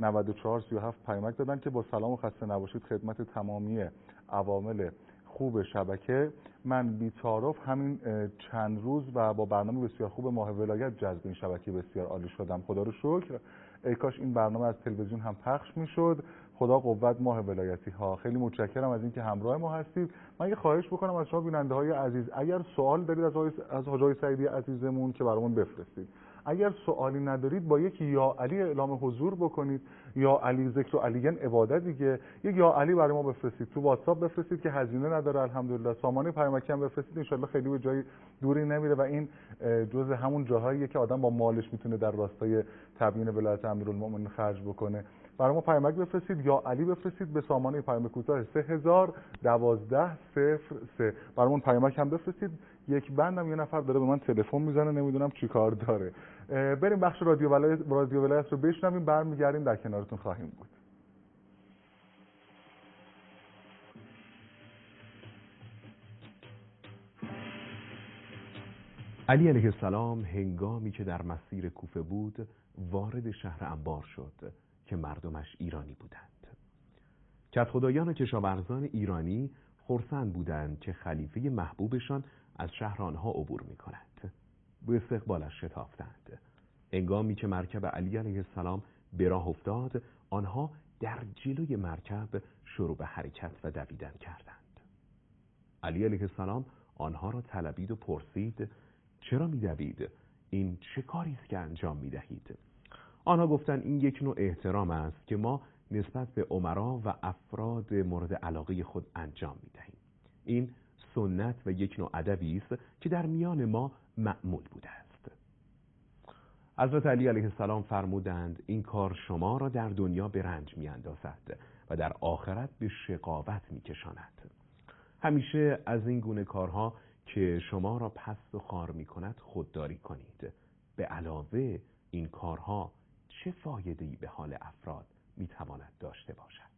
9437 پیامک دادن که با سلام و خسته نباشید خدمت تمامی عوامل خوب شبکه. من بی‌تعارف همین چند روز و با برنامه بسیار خوب ماه ولایت جذب این شبکه بسیار عالی شدم، خدا رو شکر. ای کاش این برنامه از تلویزیون هم پخش میشد. خدا قوت ماه ولایتی ها. خیلی متشکرم از اینکه همراه ما هستید. من یه خواهش بکنم از شما بیننده های عزیز، اگر سوال دارید از حاج سعیدی عزیزمون که برامون بفرستید. اگر سوالی ندارید با یک یا علی اعلام حضور بکنید. یا علی ذکر و علیین عبادت دیگه. یک یا علی برای ما بفرستید، تو واتساپ بفرستید که هزینه نداره الحمدلله. سامانه پیامکی هم بفرستید، ان شاءالله خیلی به جای دوری نمیره و این جزء همون جاهاییه که آدم با مالش میتونه در راستای تبیین ولایت امیرالمومنین خرج بکنه. برای ما پیامک بفرستید یا علی بفرستید به سامانه پیام کوتاه 3000-1203. برامون پیامک هم بفرستید. یک بندم یه نفر داره به من تلفن میزنه، نمیدونم چی کار داره. بریم بخش رادیو ولایت رو بشنویم، برمیگردیم در کنارتون خواهیم بود. علی علیه السلام هنگامی که در مسیر کوفه بود وارد شهر انبار شد که مردمش ایرانی بودند. کدخدایان و کشاورزان ایرانی خرسند بودند که خلیفه محبوبشان از شهر آنها عبور می کند. به استقبالش شتافتند. هنگامی که مرکب علی علیه السلام به راه افتاد، آنها در جلوی مرکب شروع به حرکت و دویدن کردند. علی علیه السلام آنها را طلبید و پرسید چرا می دوید؟ این چه کاری است که انجام می دهید؟ آنها گفتند این یک نوع احترام است که ما نسبت به امرا و افراد مورد علاقه خود انجام می دهیم. این سنت و یک نوع ادبی است که در میان ما معمول بوده است. حضرت علی علیه السلام فرمودند این کار شما را در دنیا به رنج می اندازد و در آخرت به شقاوت می کشاند. همیشه از این گونه کارها که شما را پست و خوار می کند خودداری کنید. به علاوه این کارها چه فایده‌ای به حال افراد می تواند داشته باشد؟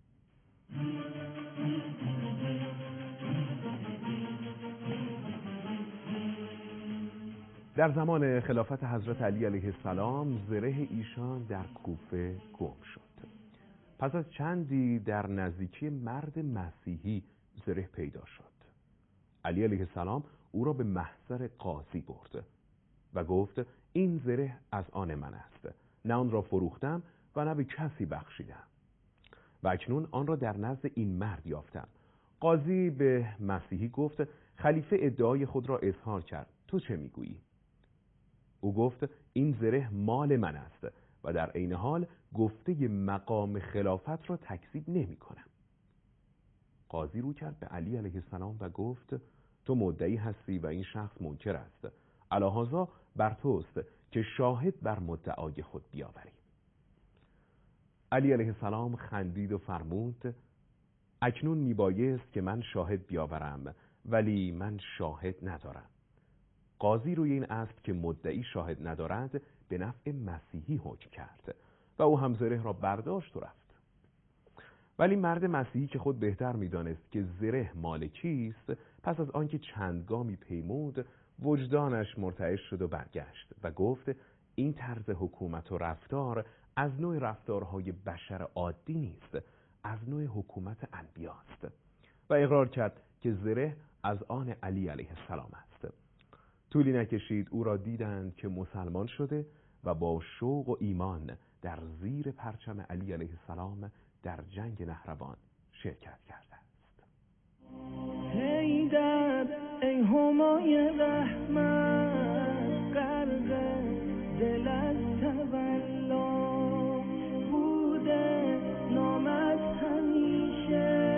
در زمان خلافت حضرت علی علیه السلام زره ایشان در کوفه گم شد. پس از چندی در نزدیکی مرد مسیحی زره پیدا شد. علی علیه السلام او را به محضر قاضی برد و گفت این زره از آن من است، نه آن را فروختم و نه به کسی بخشیدم و اکنون آن را در نزد این مرد یافتم. قاضی به مسیحی گفت خلیفه ادعای خود را اظهار کرد، تو چه میگویی؟ او گفت این زره مال من است و در عین حال گفته مقام خلافت را تکذیب نمی کنم. قاضی رو کرد به علی علیه السلام و گفت تو مدعی هستی و این شخص منکر است، علاهذا بر توست که شاهد بر مدعای خود بیاوری. علی علیه السلام خندید و فرمود اکنون میبایست که من شاهد بیاورم ولی من شاهد ندارم. قاضی روی این است که مدعی شاهد ندارد به نفع مسیحی حکم کرد و او هم زره را برداشت و رفت. ولی مرد مسیحی که خود بهتر میدانست که زره مال کیست، پس از آنکه چند گامی پیمود وجدانش مرتعش شد و برگشت و گفت این طرز حکومت و رفتار از نوع رفتارهای بشر عادی نیست، از نوع حکومت انبیاست و اقرار کرد که زره از آن علی علیه السلام است. طولی نکشید او را دیدند که مسلمان شده و با شوق و ایمان در زیر پرچم علی علیه السلام در جنگ نهروان شرکت کرده است. حیدر ای همای رحمت، غرق دل از تولا بوده، نامت همیشه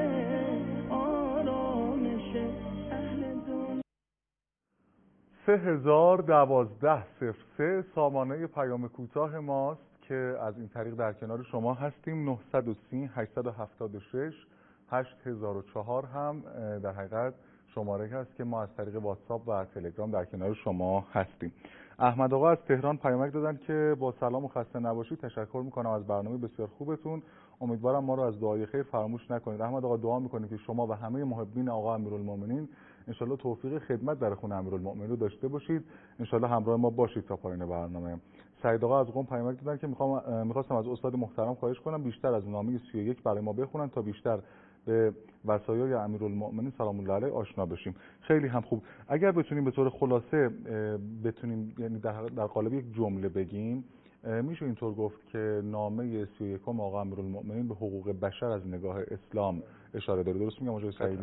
آرامش اهل دنیا. 3012-03 سامانه پیام کوتاه ماست که از این طریق در کنار شما هستیم. 930-876-8004 هم در حقیقت شماره هست که ما از طریق واتساپ و تلگرام در کنار شما هستیم. احمد آقا از تهران پیامک دادن که با سلام و خسته نباشید، تشکر میکنم از برنامه بسیار خوبتون، امیدوارم ما رو از دعای خیر فراموش نکنید. احمد آقا دعا میکنیم که شما و همه محبین آقا امیرالمومنین انشالله توفیق خدمت در خونه امیرالمومنین رو داشته باشید، انشالله همراه ما باشید تا پایان برنامه. سعید آقا از قم پیامک دادن که میخواستم از استاد محترم خواهش کنم بیشتر از نامه 31 برای ما بخونن تا بیشتر به وصایای امیرالمومنین سلام الله علیه آشنا بشیم. خیلی هم خوب. اگر بتونیم به طور خلاصه بتونیم یعنی در قالب یک جمله بگیم، میشه اینطور گفت که نامه 31 آقا امیرالمومنین به حقوق بشر از نگاه اسلام اشاره داره. درست میگم آقای سعیدی؟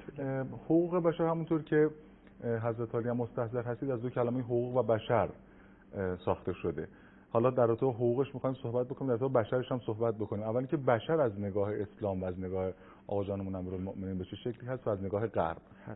حقوق بشر همونطور که حضرت علی مستحضر هستید از دو کلمه حقوق و بشر ساخته شده. حالا در رابطه با حقوقش می‌خوایم صحبت بکنیم، در رابطه با بشرش هم صحبت بکنیم. اول اینکه بشر از نگاه اسلام و از نگاه آقا جانمون امیرالمومنین به چه شکلی هست و از نگاه غرب.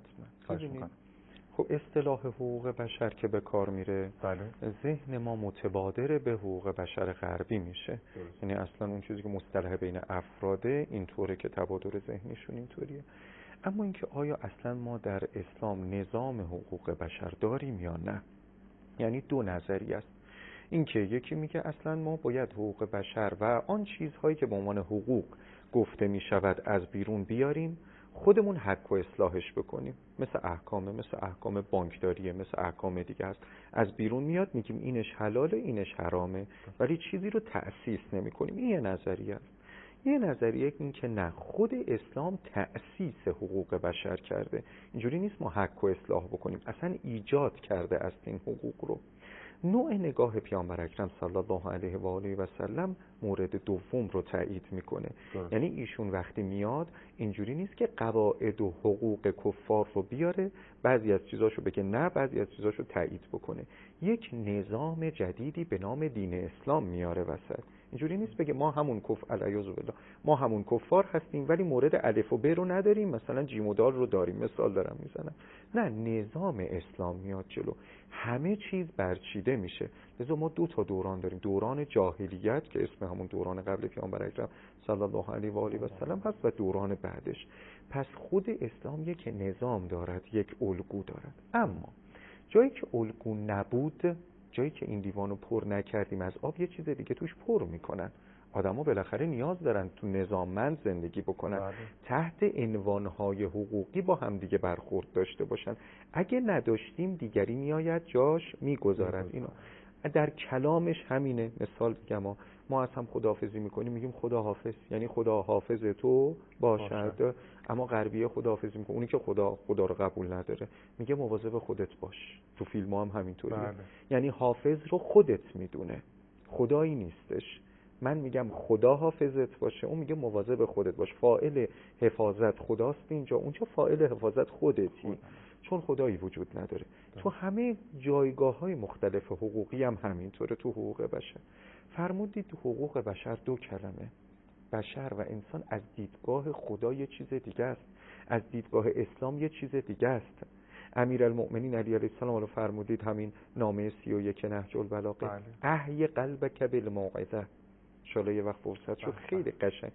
حتما. خب اصطلاح حقوق بشر که به کار میره، بله، ذهن ما متبادر به حقوق بشر غربی میشه. یعنی اصلا اون چیزی که مصطلح بین افراده اینطوره که تبادر ذهنشون اینطوریه. اما اینکه آیا اصلا ما در اسلام نظام حقوق بشر داریم یا نه، یعنی دو نظریه است. اینکه یکی میگه اصلا ما باید حقوق بشر و آن چیزهایی که به عنوان حقوق گفته میشود از بیرون بیاریم، خودمون حق و اصلاحش بکنیم، مثل احکام بانکداریه، مثل احکام دیگه هست، از بیرون میاد میگیم اینش حلاله اینش حرامه، ولی چیزی رو تأسیس نمی کنیم. این یه نظریه است. یه نظریه این که نه، خود اسلام تأسیس حقوق بشر کرده، اینجوری نیست ما حق و اصلاح بکنیم، اصلا ایجاد کرده است این حقوق رو. نوع نگاه پیامبر اکرم صلی الله علیه و آله و سلم مورد دوم رو تایید میکنه. یعنی ایشون وقتی میاد اینجوری نیست که قواعد و حقوق کفار رو بیاره، بعضی از چیزاشو بگه نه، بعضی از چیزاشو تایید بکنه. یک نظام جدیدی به نام دین اسلام میاره وسط. اینجوری نیست بگه ما همون علیاذ بالله ما همون کفار هستیم ولی مورد الف و ب رو نداریم، مثلا جیم و دال رو داریم، مثال دارم میزنم. نه، نظام اسلام میاد جلو، همه چیز برچیده میشه. لذا ما دو تا دوران داریم، دوران جاهلیت که اسم همون دوران قبل پیامبر اکرم صلی الله علیه و آله و سلم هست و دوران بعدش. پس خود اسلام یک نظام دارد، یک الگو دارد. اما جایی که الگو نبود، جایی که این لیوانو پر نکردیم از آب، یه چیز دیگه توش پر میکنن. آدم‌ها بالاخره نیاز دارن تو نظاممند زندگی بکنن، تحت عنوانهای حقوقی با هم دیگه برخورد داشته باشن. اگه نداشتیم دیگری میآید جاش میگذارد. اینو در کلامش همینه. مثال دیگه ما از هم خداحافظی میکنیم میگیم خدا حافظ، یعنی خدا حافظ تو باشد. اما غربیه خداحافظی میکنه، اونی که خدا رو قبول نداره میگه مواظب خودت باش. تو فیلم ها هم همینطوریه. یعنی حافظ رو خودت میدونه، خدایی نیستش. من میگم خدا حافظت باشه، اون میگه مواظب خودت باش. فاعل حفاظت خداست اینجا، اونجا فاعل حفاظت خودتی، چون خدایی وجود نداره. تو همه جایگاه‌های مختلف حقوقی هم همینطوره. تو حقوق بشر فرمودید حقوق بشر دو کلمه، بشر و انسان، از دیدگاه خدا یه چیز دیگه است، از دیدگاه اسلام یه چیز دیگه است. امیرالمؤمنین علی علیه السلام رو فرمودید همین نامه 31 نهج البلاغه، احی قلبک بالموعظه. انشالله یه وقت فرصت شد خیلی قشنگ.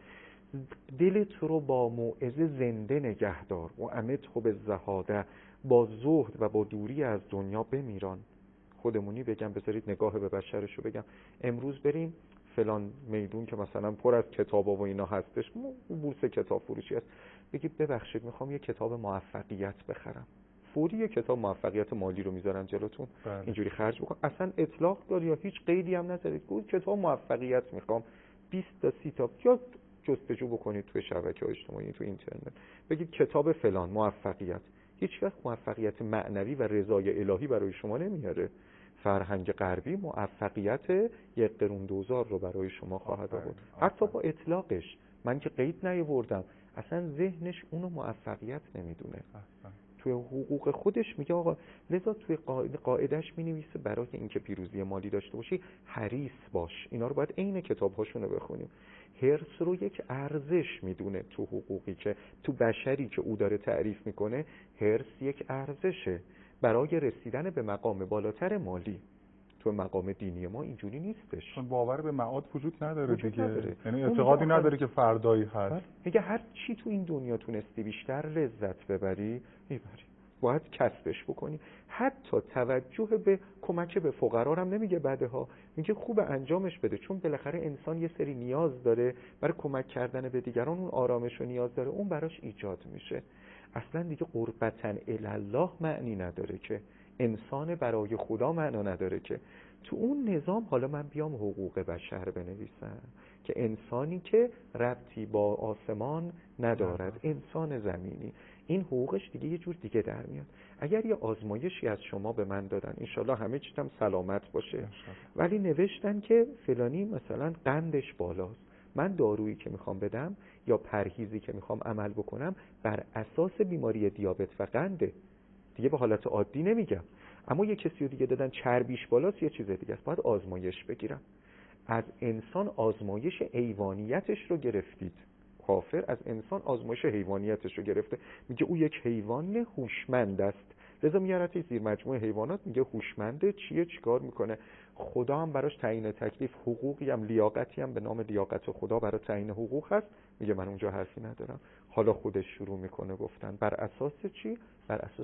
دلت رو با موعظه زنده نگهدار و امته بالزهاده، با زهد و با دوری از دنیا بمیران. خودمونی بگم، بذارید نگاه به بشرش رو بگم. امروز بریم فلان میدون که مثلا پر از کتابا و اینا هستش، بورس کتاب فروشی هست، بگید ببخشید میخوام یه کتاب موفقیت بخرم، فوری یه کتاب موفقیت مالی رو میذارن جلوتون، اینجوری خرج بکن، اصلا اطلاق داری یا هیچ قیدی هم نذارید، گفت کتاب موفقیت میخوام 20 تا 30 تا یا جستجو بکنید توی شبکه‌های اجتماعی، تو اینترنت، بگید کتاب فلان موفقیت، هیچ وقت موفقیت معنوی و رضای الهی برای شما نمیاره. فرهنگ غربی موفقیت 1 قرون دوزار رو برای شما خواهد آورد، حتی با اطلاقش. من که قید نیاوردم، اصلا ذهنش اونو موفقیت نمیدونه. توی حقوق خودش میگه آقا، لذا توی قاعدش مینویسه برای اینکه پیروزی مالی داشته باشی حریص باش. اینا رو باید عین کتاب‌هاشون رو بخونیم. حرص رو یک ارزش میدونه تو حقوقی که تو بشری که او داره تعریف میکنه. حرص یک ارزشه برای رسیدن به مقام بالاتر مالی. تو مقام دینی ما اینجوری نیستش، چون باور به معاد وجود نداره دیگه، یعنی اعتقادی نداره که فردایی هست. میگه هر چی تو این دنیا تونستی بیشتر لذت ببری میبری، باید کسبش بکنی. حتی توجه به کمک به فقرا هم نمیگه بده ها، میگه خوب انجامش بده، چون بالاخره انسان یه سری نیاز داره برای کمک کردن به دیگران، اون آرامش و نیاز داره، اون براش ایجاد میشه. اصلا دیگه قربتن الله معنی نداره که انسان برای خدا معنا نداره که تو اون نظام. حالا من بیام حقوق بشر بنویسم که انسانی که ربطی با آسمان ندارد، انسان زمینی، این حقوقش دیگه یه جور دیگه در میاد. اگر یه آزمایشی از شما به من دادن، انشالله همه چیزم سلامت باشه، ولی نوشتن که فلانی مثلا قندش بالاست، من دارویی که میخوام بدم یا پرهیزی که میخوام عمل بکنم بر اساس بیماری دیابت و قنده، دیگه به حالت عادی نمیگم. اما یه کسی رو دیگه دادن چربیش بالاست، یه چیز دیگه است، باید آزمایش بگیرم. از انسان آزمایش حیوانیتش رو گرفتید. کافر از انسان آزمایش حیوانیتش رو گرفته، میگه او یک حیوان هوشمند است، لذا میارتش زیر مجموعه حیوانات، میگه هوشمنده، چیکار میکنه؟ خدا هم براش تعیین تکلیف، حقوقی هم لیاقتی هم به نام لیاقت خدا برای تعیین حقوق هست، میگه من اونجا حرفی ندارم. حالا خودش شروع میکنه گفتن بر اساس چی؟ بر اساس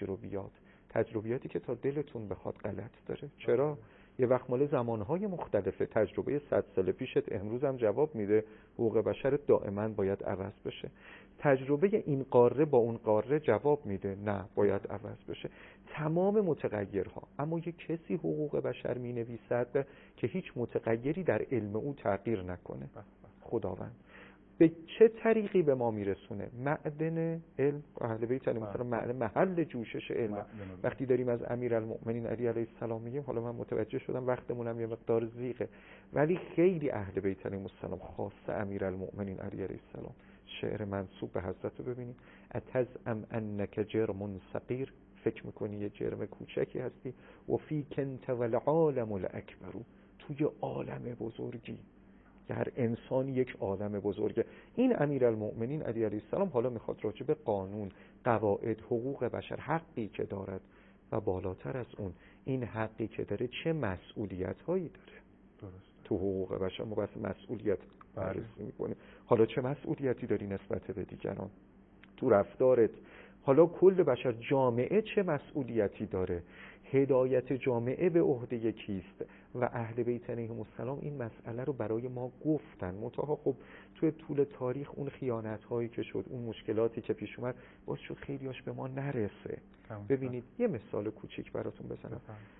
تجربیاتی که تا دلتون بخواد غلط داره. چرا؟ یه وقت مال زمانهای مختلفه، تجربه 100 سال پیشت امروز هم جواب میده. حقوق بشر دائما باید عوض بشه. تجربه این قاره با اون قاره جواب میده نه، باید عوض بشه. تمام متغیرها. اما یه کسی حقوق بشر مینویسد که هیچ متغیری در علم او تغییر نکنه. خداوند به چه طریقی به ما میرسونه؟ معدن علم. اهل بیت علیهم السلام محل جوشش علم. وقتی داریم از امیرالمؤمنین علی علیه السلام میگیم، حالا من متوجه شدم وقتمون هم یه مقدار زیغه، ولی خیلی اهل بیت علیهم السلام، خاصه امیرالمؤمنین علی علیه السلام، شعر منسوب به حضرت رو ببینید. اتزعم انک جرم صغیر، فکر میکنی یه جرم کوچکی هستی، و فیک انت والعالم الاکبر، توی عالم بزرگی، که هر انسان یک آدم بزرگه. این امیرالمؤمنین علی علیه السلام حالا میخواد راجع به قانون، قواعد، حقوق بشر، حقی که دارد و بالاتر از اون این حقی که داره چه مسئولیت هایی داره. درست. تو حقوق بشر ما بس مسئولیت بررسی میکنیم. حالا چه مسئولیتی داری نسبت به دیگران تو رفتارت؟ حالا کل بشر، جامعه چه مسئولیتی داره؟ هدایت جامعه به عهده کیست؟ و اهل بیت علیهم السلام این مسئله رو برای ما گفتن. منتها خب توی طول تاریخ اون خیانت هایی که شد، اون مشکلاتی که پیش اومد، باعث شد خیلیاش به ما نرسه. ببینید یه مثال کوچیک براتون بزنم.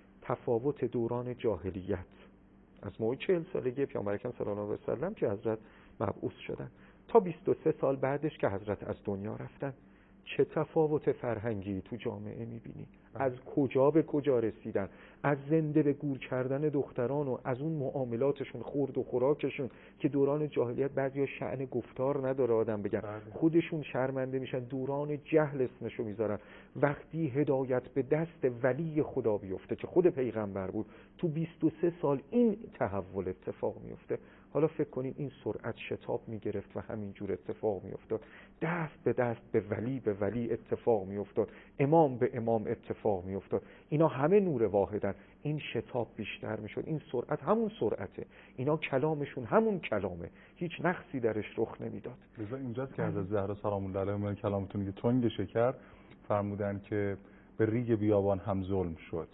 تفاوت دوران جاهلیت از موقع 40 سالگی پیامبر اکرم صلی الله علیه و سلم که حضرت مبعوث شدن تا 23 سال بعدش که حضرت از دنیا رفتن، چه تفاوت فرهنگی تو جامعه میبینی؟ از کجا به کجا رسیدن؟ از زنده به گور کردن دختران و از اون معاملاتشون، خورد و خوراکشون که دوران جاهلیت بعضیا شأن گفتار نداره آدم بگن، خودشون شرمنده میشن، دوران جهل اسمشو میذارن. وقتی هدایت به دست ولی خدا بیفته که خود پیغمبر بود، تو 23 سال این تحول اتفاق میفته. حالا فکر کنید این سرعت شتاب میگرفت و همینجور اتفاق میافتاد، دست به دست به ولی اتفاق میافتاد، امام به امام اتفاق میافتاد. اینا همه نور واحدن. این شتاب بیشتر میشد، این سرعت همون سرعته، اینا کلامشون همون کلامه، هیچ نقصی درش رخ نمیداد. لذا اینجاست که حضرت زهرا سلام الله علیها کلامتون که تنگ شکر فرمودن که به ریگ بیابان هم ظلم شد.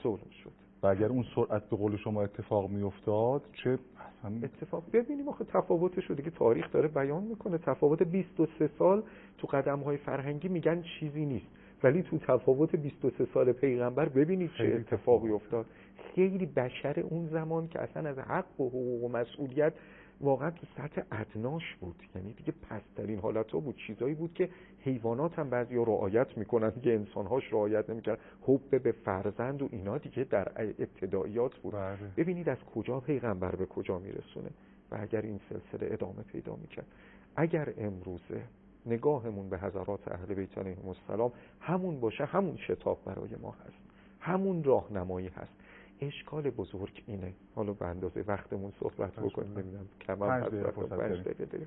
و اگر اون سرعت به قول شما اتفاق میافتاد چه اتفاق؟ ببینیم آخه تفاوتش رو دیگه تاریخ داره بیان میکنه. تفاوت 23 سال تو قدم‌های فرهنگی میگن چیزی نیست. ولی تو تفاوت 23 سال پیغمبر ببینید چه اتفاقی افتاد. خیلی بشر اون زمان که اصلا از حق و حقوق و مسئولیت واقعا تو سطح ادناش بود، یعنی دیگه پسترین حالتها بود، چیزایی بود که حیوانات هم بعضیا رعایت میکنن که انسانهاش رعایت نمیکردن، حب به فرزند و اینا دیگه در ابتداییات بود. ببینید از کجا پیغمبر به کجا میرسونه. و اگر این سلسله ادامه پیدا میکرد، اگر امروزه نگاهمون به حضرات اهل بیت علیهم السلام همون باشه، همون شتاب برای ما هست، همون راهنمایی هست. اشکال بزرگ اینه، حالا به اندازه وقتمون صحبت بکنیم، نمیدونم کم هم هست، 5 دقیقه داریم.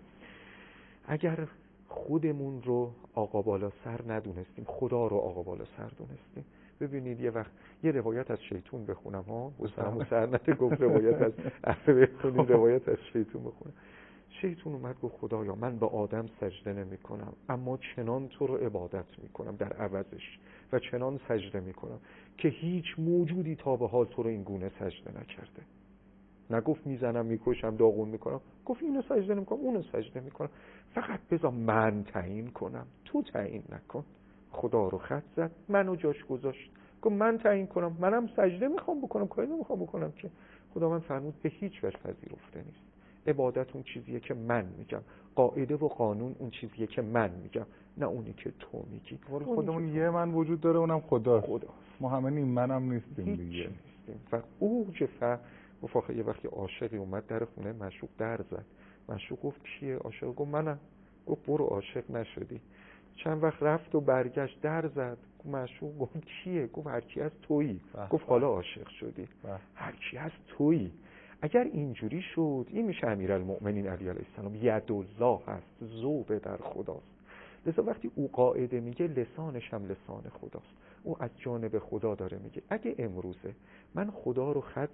اگر خودمون رو آقا بالا سر ندونستیم، خدا رو آقا بالا سر دونستیم. ببینید یه وقت یه روایت از شیطون بخونم ها، حسنم سر نده گفت روایت از اهل بخونیم، روایت از شیطون بخونم. شیطون اومد گفت خدایا من به آدم سجده نمی کنم، اما چنان تو رو عبادت می کنم در عوضش و چنان سجده می کنم که هیچ موجودی تا به حال تو رو این گونه سجده نکرده. نگفت میزنم میکشم داغون میکنم، گفت اینو سجده نمیکنم اونو سجده میکنم، فقط بذار من تعیین کنم، تو تعیین نکن. خدا رو خط زد، منو جاش گذاشت، گفت من تعیین کنم، منم سجده میخوام بکنم، کاری نمیخوام بکنم که. خداوند فرمود به هیچ وجه پذیرفته نیست. عبادت اون چیزیه که من میگم، قاعده و قانون اون چیزیه که من میگم، نه اونی که تو میگی. خودمون یه من وجود داره، اونم خداست. ما همه نیم منم نیستیم دیگه. و اوج فقط یه وقتی عاشقی اومد در خونه معشوق در زد. معشوق گفت کیه؟ عاشق گفت منم. گفت برو عاشق نشدی. چند وقت رفت و برگشت در زد. معشوق گفت کیه؟ گفت هر کی از تویی. گفت حالا عاشق شدی. هر کی از تویی. اگر اینجوری شد، این میشه امیرالمؤمنین علی علیه السلام. یدالله هست، ذوب در خداست. لذا وقتی او قاعده میگه لسانش هم لسان خداست، او از جانب خدا داره میگه. اگه امروزه من خدا رو خط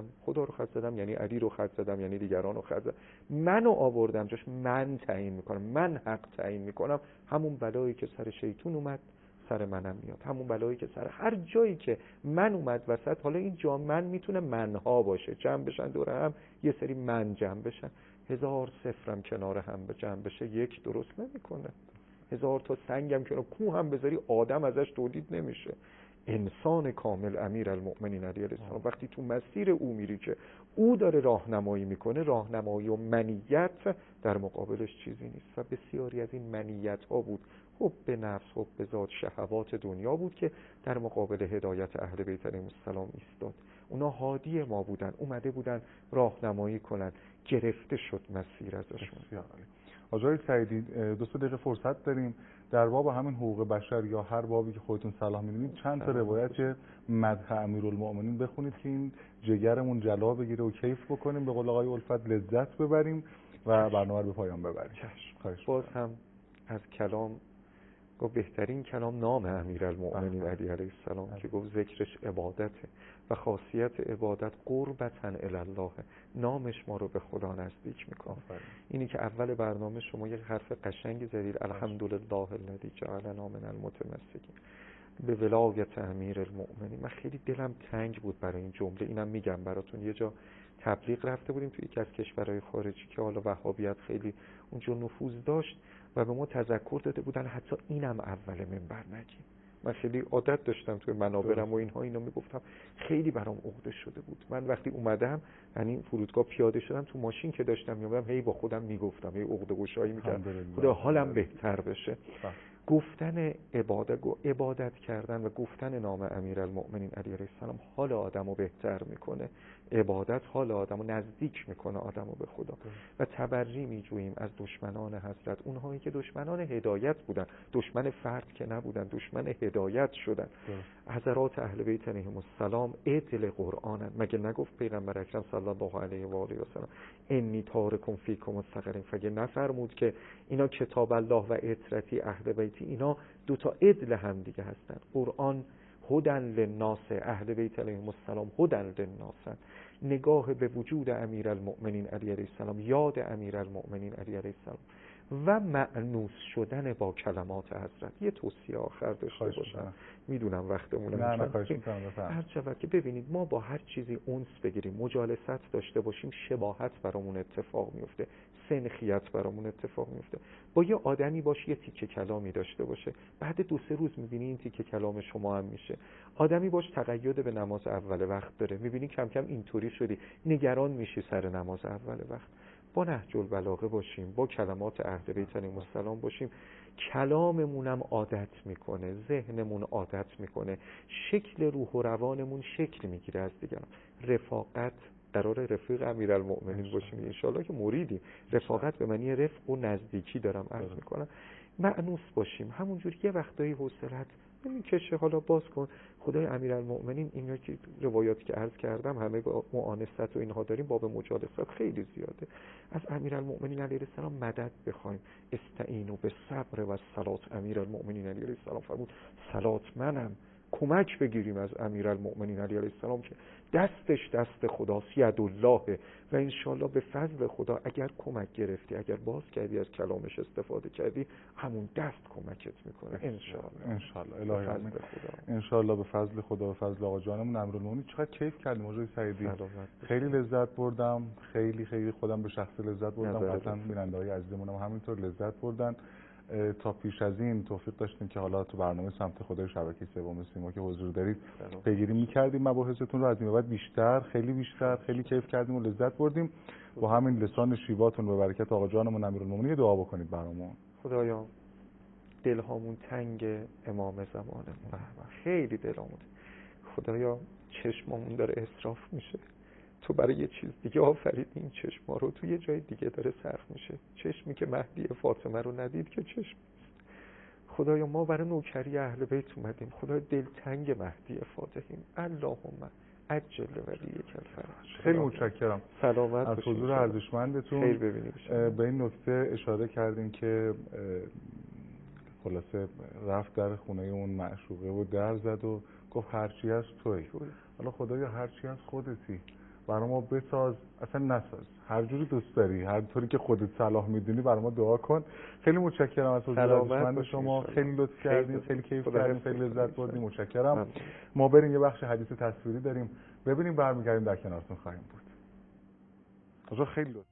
زدم یعنی علی رو خط زدم، یعنی دیگران رو خط زدم، منو آوردم جاش، من تعیین میکنم، من حق تعیین میکنم، همون بلایی که سر شیطون اومد سر منم میاد، همون بلایی که سر هر جایی که من اومد وسط. حالا این جا من میتونه منها باشه، جمع بشن دور هم، یه سری من جمع بشن، 1000 صفرم کنار هم جمع بشه یک درست نمیکنه. 1000 تا سنگم کنار کوه هم بذاری آدم ازش تولید نمیشه. انسان کامل امیرالمؤمنین علیه السلام وقتی تو مسیر او میری که او داره راهنمایی میکنه، راهنمایی و منیت در مقابلش چیزی نیست. و بسیاری از این منیت ها بود، حب به نفس، حب به ذات، شهوات دنیا بود که در مقابل هدایت اهل بیت علیهم السلام ایستاد. اونا هادی ما بودن، اومده بودن راهنمایی کنن، گرفته شد مسیر ازشون. آقای سعیدی 2 دقیقه فرصت داریم در باب همین حقوق بشر یا هر بابی که خودتون صلاح می‌دونید چند تا روایت مدح امیرالمؤمنین بخونید که این جگرمون جلا بگیره و کیف بکنیم، به قول آقای الفت لذت ببریم و برنامه رو به پایان ببریم. باز هم از کلام گفت بهترین کلام نام امیرالمؤمنین علی علیه السلام که گفت ذکرش عبادته و خاصیت عبادت قربتاً الی الله، نامش ما رو به خدا نزدیک میکنه. اینی که اول برنامه شما یک حرف قشنگی زدید، الحمدلله الذی جعلنا من المتمسکین به ولایت امیرالمؤمنین. من خیلی دلم تنگ بود برای این جمله، اینم میگم براتون. یه جا تبلیغ رفته بودیم توی یکی از کشورهای خارجی که حالا وهابیت خیلی اونجا نفوذ داشت و به ما تذکر داده بودن حتی اینم اول منبر نگیم. من خیلی عادت داشتم توی منابرم و اینها اینو میگفتم، خیلی برام عقده شده بود. من وقتی اومدم یعنی فرودگاه پیاده شدم، تو ماشین که داشتم میومدم هی با خودم میگفتم، هی عقده گشایی میکردم خدا حالم بهتر بشه. گفتن عبادت کردن و گفتن نام امیرالمؤمنین علی علیه السلام حال آدمو بهتر میکنه. عبادت حال آدمو نزدیک میکنه آدمو به خدا. و تبری میجوییم از دشمنان حضرت، اونهایی که دشمنان هدایت بودن، دشمن فرد که نبودن، دشمن هدایت شدن. حضرات اهل بیت علیهم السلام عدل قرآنن. مگه نگفت پیغمبر اکرم صلی الله علیه و آله و سلم انی تارکم فیکم الثقلین؟ فگه نفرمود که اینا کتاب الله و عترتی اهل بیتی، اینا 2 تا عدل هم دیگه هستن. قرآن هدن للناس، اهل بیت علیهم السلام هدن للناس. نگاه به وجود امیرالمؤمنین علی علیه السلام، یاد امیرالمؤمنین علی علیه السلام و مأنوس شدن با کلمات حضرت. یه توصیه آخر داشته باشم، میدونم وقتمون هر شود که ببینید ما با هر چیزی انس بگیریم، مجالست داشته باشیم، شباهت برامون اتفاق میفته، سنخیت برامون اتفاق میفته. با یه آدمی باش یه تیکه کلامی داشته باشه، بعد 2-3 روز میبینی این تیکه کلام شما هم میشه. آدمی باش تقید به نماز اول وقت داره، میبینی کم کم اینطوری شدی، نگران میشی سر نماز اول وقت. با نهج البلاغه باشیم، با کلمات اهل بیت علیهم السلام باشیم، کلاممونم عادت میکنه، ذهنمون عادت میکنه، شکل روح و روانمون شکل میگیره از دیگران. رفاقت، قرار رفیق امیرالمؤمنین باشیم ان شاءالله که مریدیم. رفاقت به معنی رفق و نزدیکی دارم عرض میکنم. مأنوس باشیم، همونجوری یه وقتایی حوصلت نمیکشه حالا باز کن. خدای امیرالمؤمنین اینا که روایاتی که عرض کردم همه با معانست و اینها داریم، باب مجالست خیلی زیاده. از امیرالمؤمنین علیه السلام مدد بخوایم. استعینوا بالصبر و الصلاة. امیرالمؤمنین علیه السلام فرمود صلات منم. کمک بگیریم از امیرالمؤمنین علیه السلام که دستش دست خداست، یدالله، و انشالله به فضل خدا اگر کمک گرفتی، اگر باز کردی از کلامش استفاده کردی، همون دست کمکت میکنه انشالله. الهی آمین. انشالله به فضل خدا و فضل آقا جانمون امیرالمؤمنین. چقدر کیف کردیم آقای سعیدی، خیلی لذت بردم، خیلی خودم به شخص لذت بردم، قطعا بیننده‌های عزیزمون هم همینطور لذت بردن. تا پیش از این توفیق داشتیم که حالا تو برنامه سمت خدای شبکه سوم سیما که حضور دارید پیگیری می‌کردیم مباحثتون رو، از این بعد بیشتر خیلی کیف کردیم و لذت بردیم. با همین لسان شیواتون به برکت آقا جانمون امیرالمؤمنین دعا بکنید برامون. خدایا دلهامون تنگ امام زمانمون، خیلی دلمون، خدایا چشممون داره اسراف میشه، تو برای یه چیز دیگه آفریدی این چشما رو، تو یه جای دیگه داره صرف میشه. چشمی که مهدی فاطمه رو ندید که چشم نیست. خدایا ما برای نوکری اهل بیت اومدیم، خدایا دلتنگ مهدی فاتحیم، اللهم عجل ولیک الفرج. خیلی متشکرم سلامت از حضور ارزشمندتون. خیر ببینیم. به این نکته اشاره کردین که خلاصه رفت در خونه اون معشوقه و در زد و گفت هرچی از تویی. حالا خدایا هرچی از خودتی، برای ما بساز، اصلا نساز، هر جوری دوست داری، هر طوری که خودت صلاح میدونی برای ما دعا کن. خیلی متشکرم از حضور ارزشمند شما، خیلی لطف کردید، خیلی کیف کردیم، خیلی لذت بردیم. متشکرم. ما بریم یه بخش حدیث تصویری داریم ببینیم، برمیگردیم در کنارتون خواهیم بود. آقا خیلی لطف.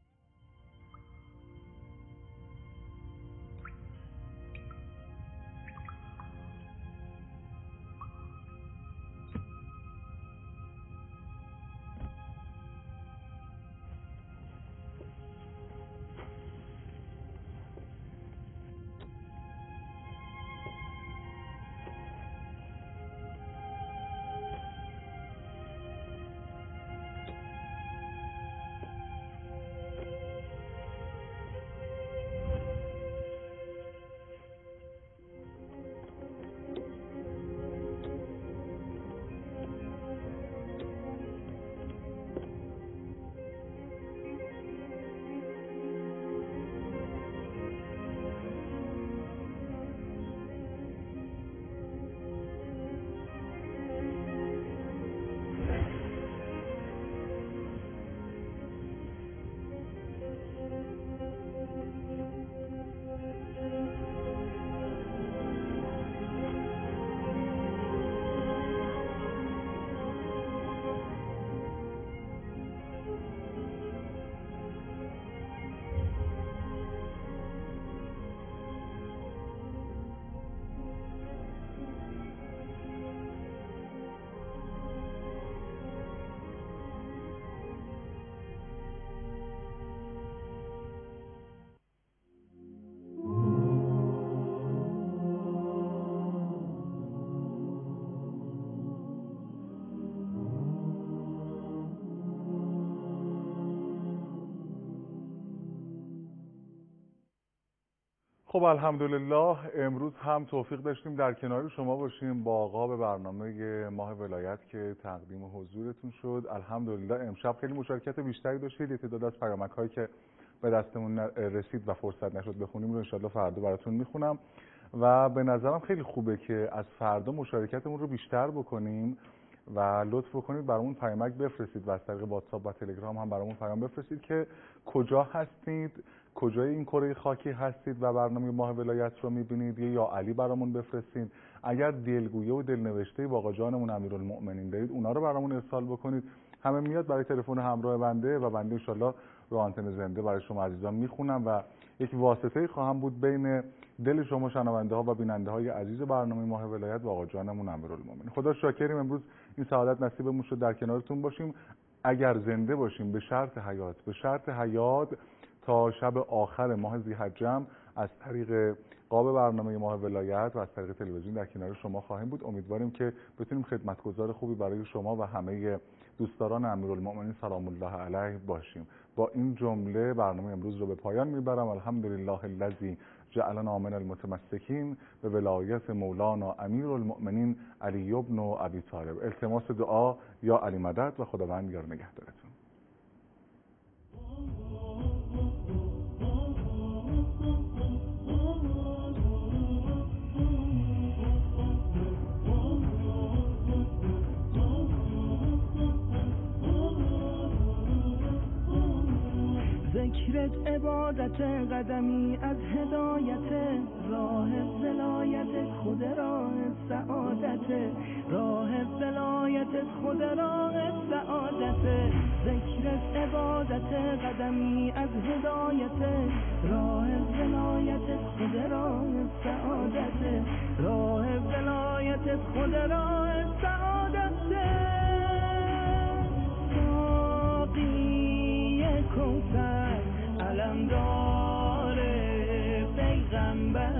خب الحمدلله امروز هم توفیق داشتیم در کنار شما باشیم با آقا به برنامه ماه ولایت که تقدیم حضورتون شد. الحمدلله امشب خیلی مشارکت بیشتری داشتید. تعداد از پیامک هایی که به دستمون رسید و فرصت نشد بخونیم رو انشالله فردا براتون میخونم و به نظرم خیلی خوبه که از فردا مشارکتمون رو بیشتر بکنیم و لطف کنید برامون پیامک بفرستید و از طریق واتساپ و تلگرام هم برامون پیام بفرستید که کجا هستید، کجای این کره خاکی هستید و برنامه ماه ولایت رو میبینید. یا علی برامون بفرستید. اگر دلگویه و دلنوشته با آقا جانمون امیرالمؤمنین دارید اونا رو برامون ارسال بکنید. همه میاد برای تلفن همراه بنده و بنده انشالله رو آنتن زنده برای شما عزیزان میخونم و یک واسطه خواهم بود بین دل شما شنونده ها و بیننده های عزیز برنامه ماه ولایت و آقا جانمون امیرالمؤمنین. خدا شاکریم امروز این سعادت نصیبمون شد در کنارتون باشیم. اگر زنده باشیم به شرط حیات تا شب آخر ماه ذی‌حجه از طریق قاب برنامه ماه ولایت و از طریق تلویزیون در کنار شما خواهیم بود. امیدواریم که بتونیم خدمتگزار خوبی برای شما و همه دوستداران امیرالمؤمنین سلام الله علیه باشیم. با این جمله برنامه امروز رو به پایان میبرم. الحمدلله الذی جعلنا من المتمسکین به ولایت مولانا امیرالمؤمنین علی بن ابی طالب. التماس دعا یا علی مدد و خداوند یار نگهدارتون. ذکرت عبادت قدمی از هدایت راه ولایت خود راه سعادت راه ولایت خود راه سعادت ذکرت عبادت قدمی از هدایت راه ولایت خود راه سعادت راه ولایت خود راه سعادت کوثر علمدار پیغمبر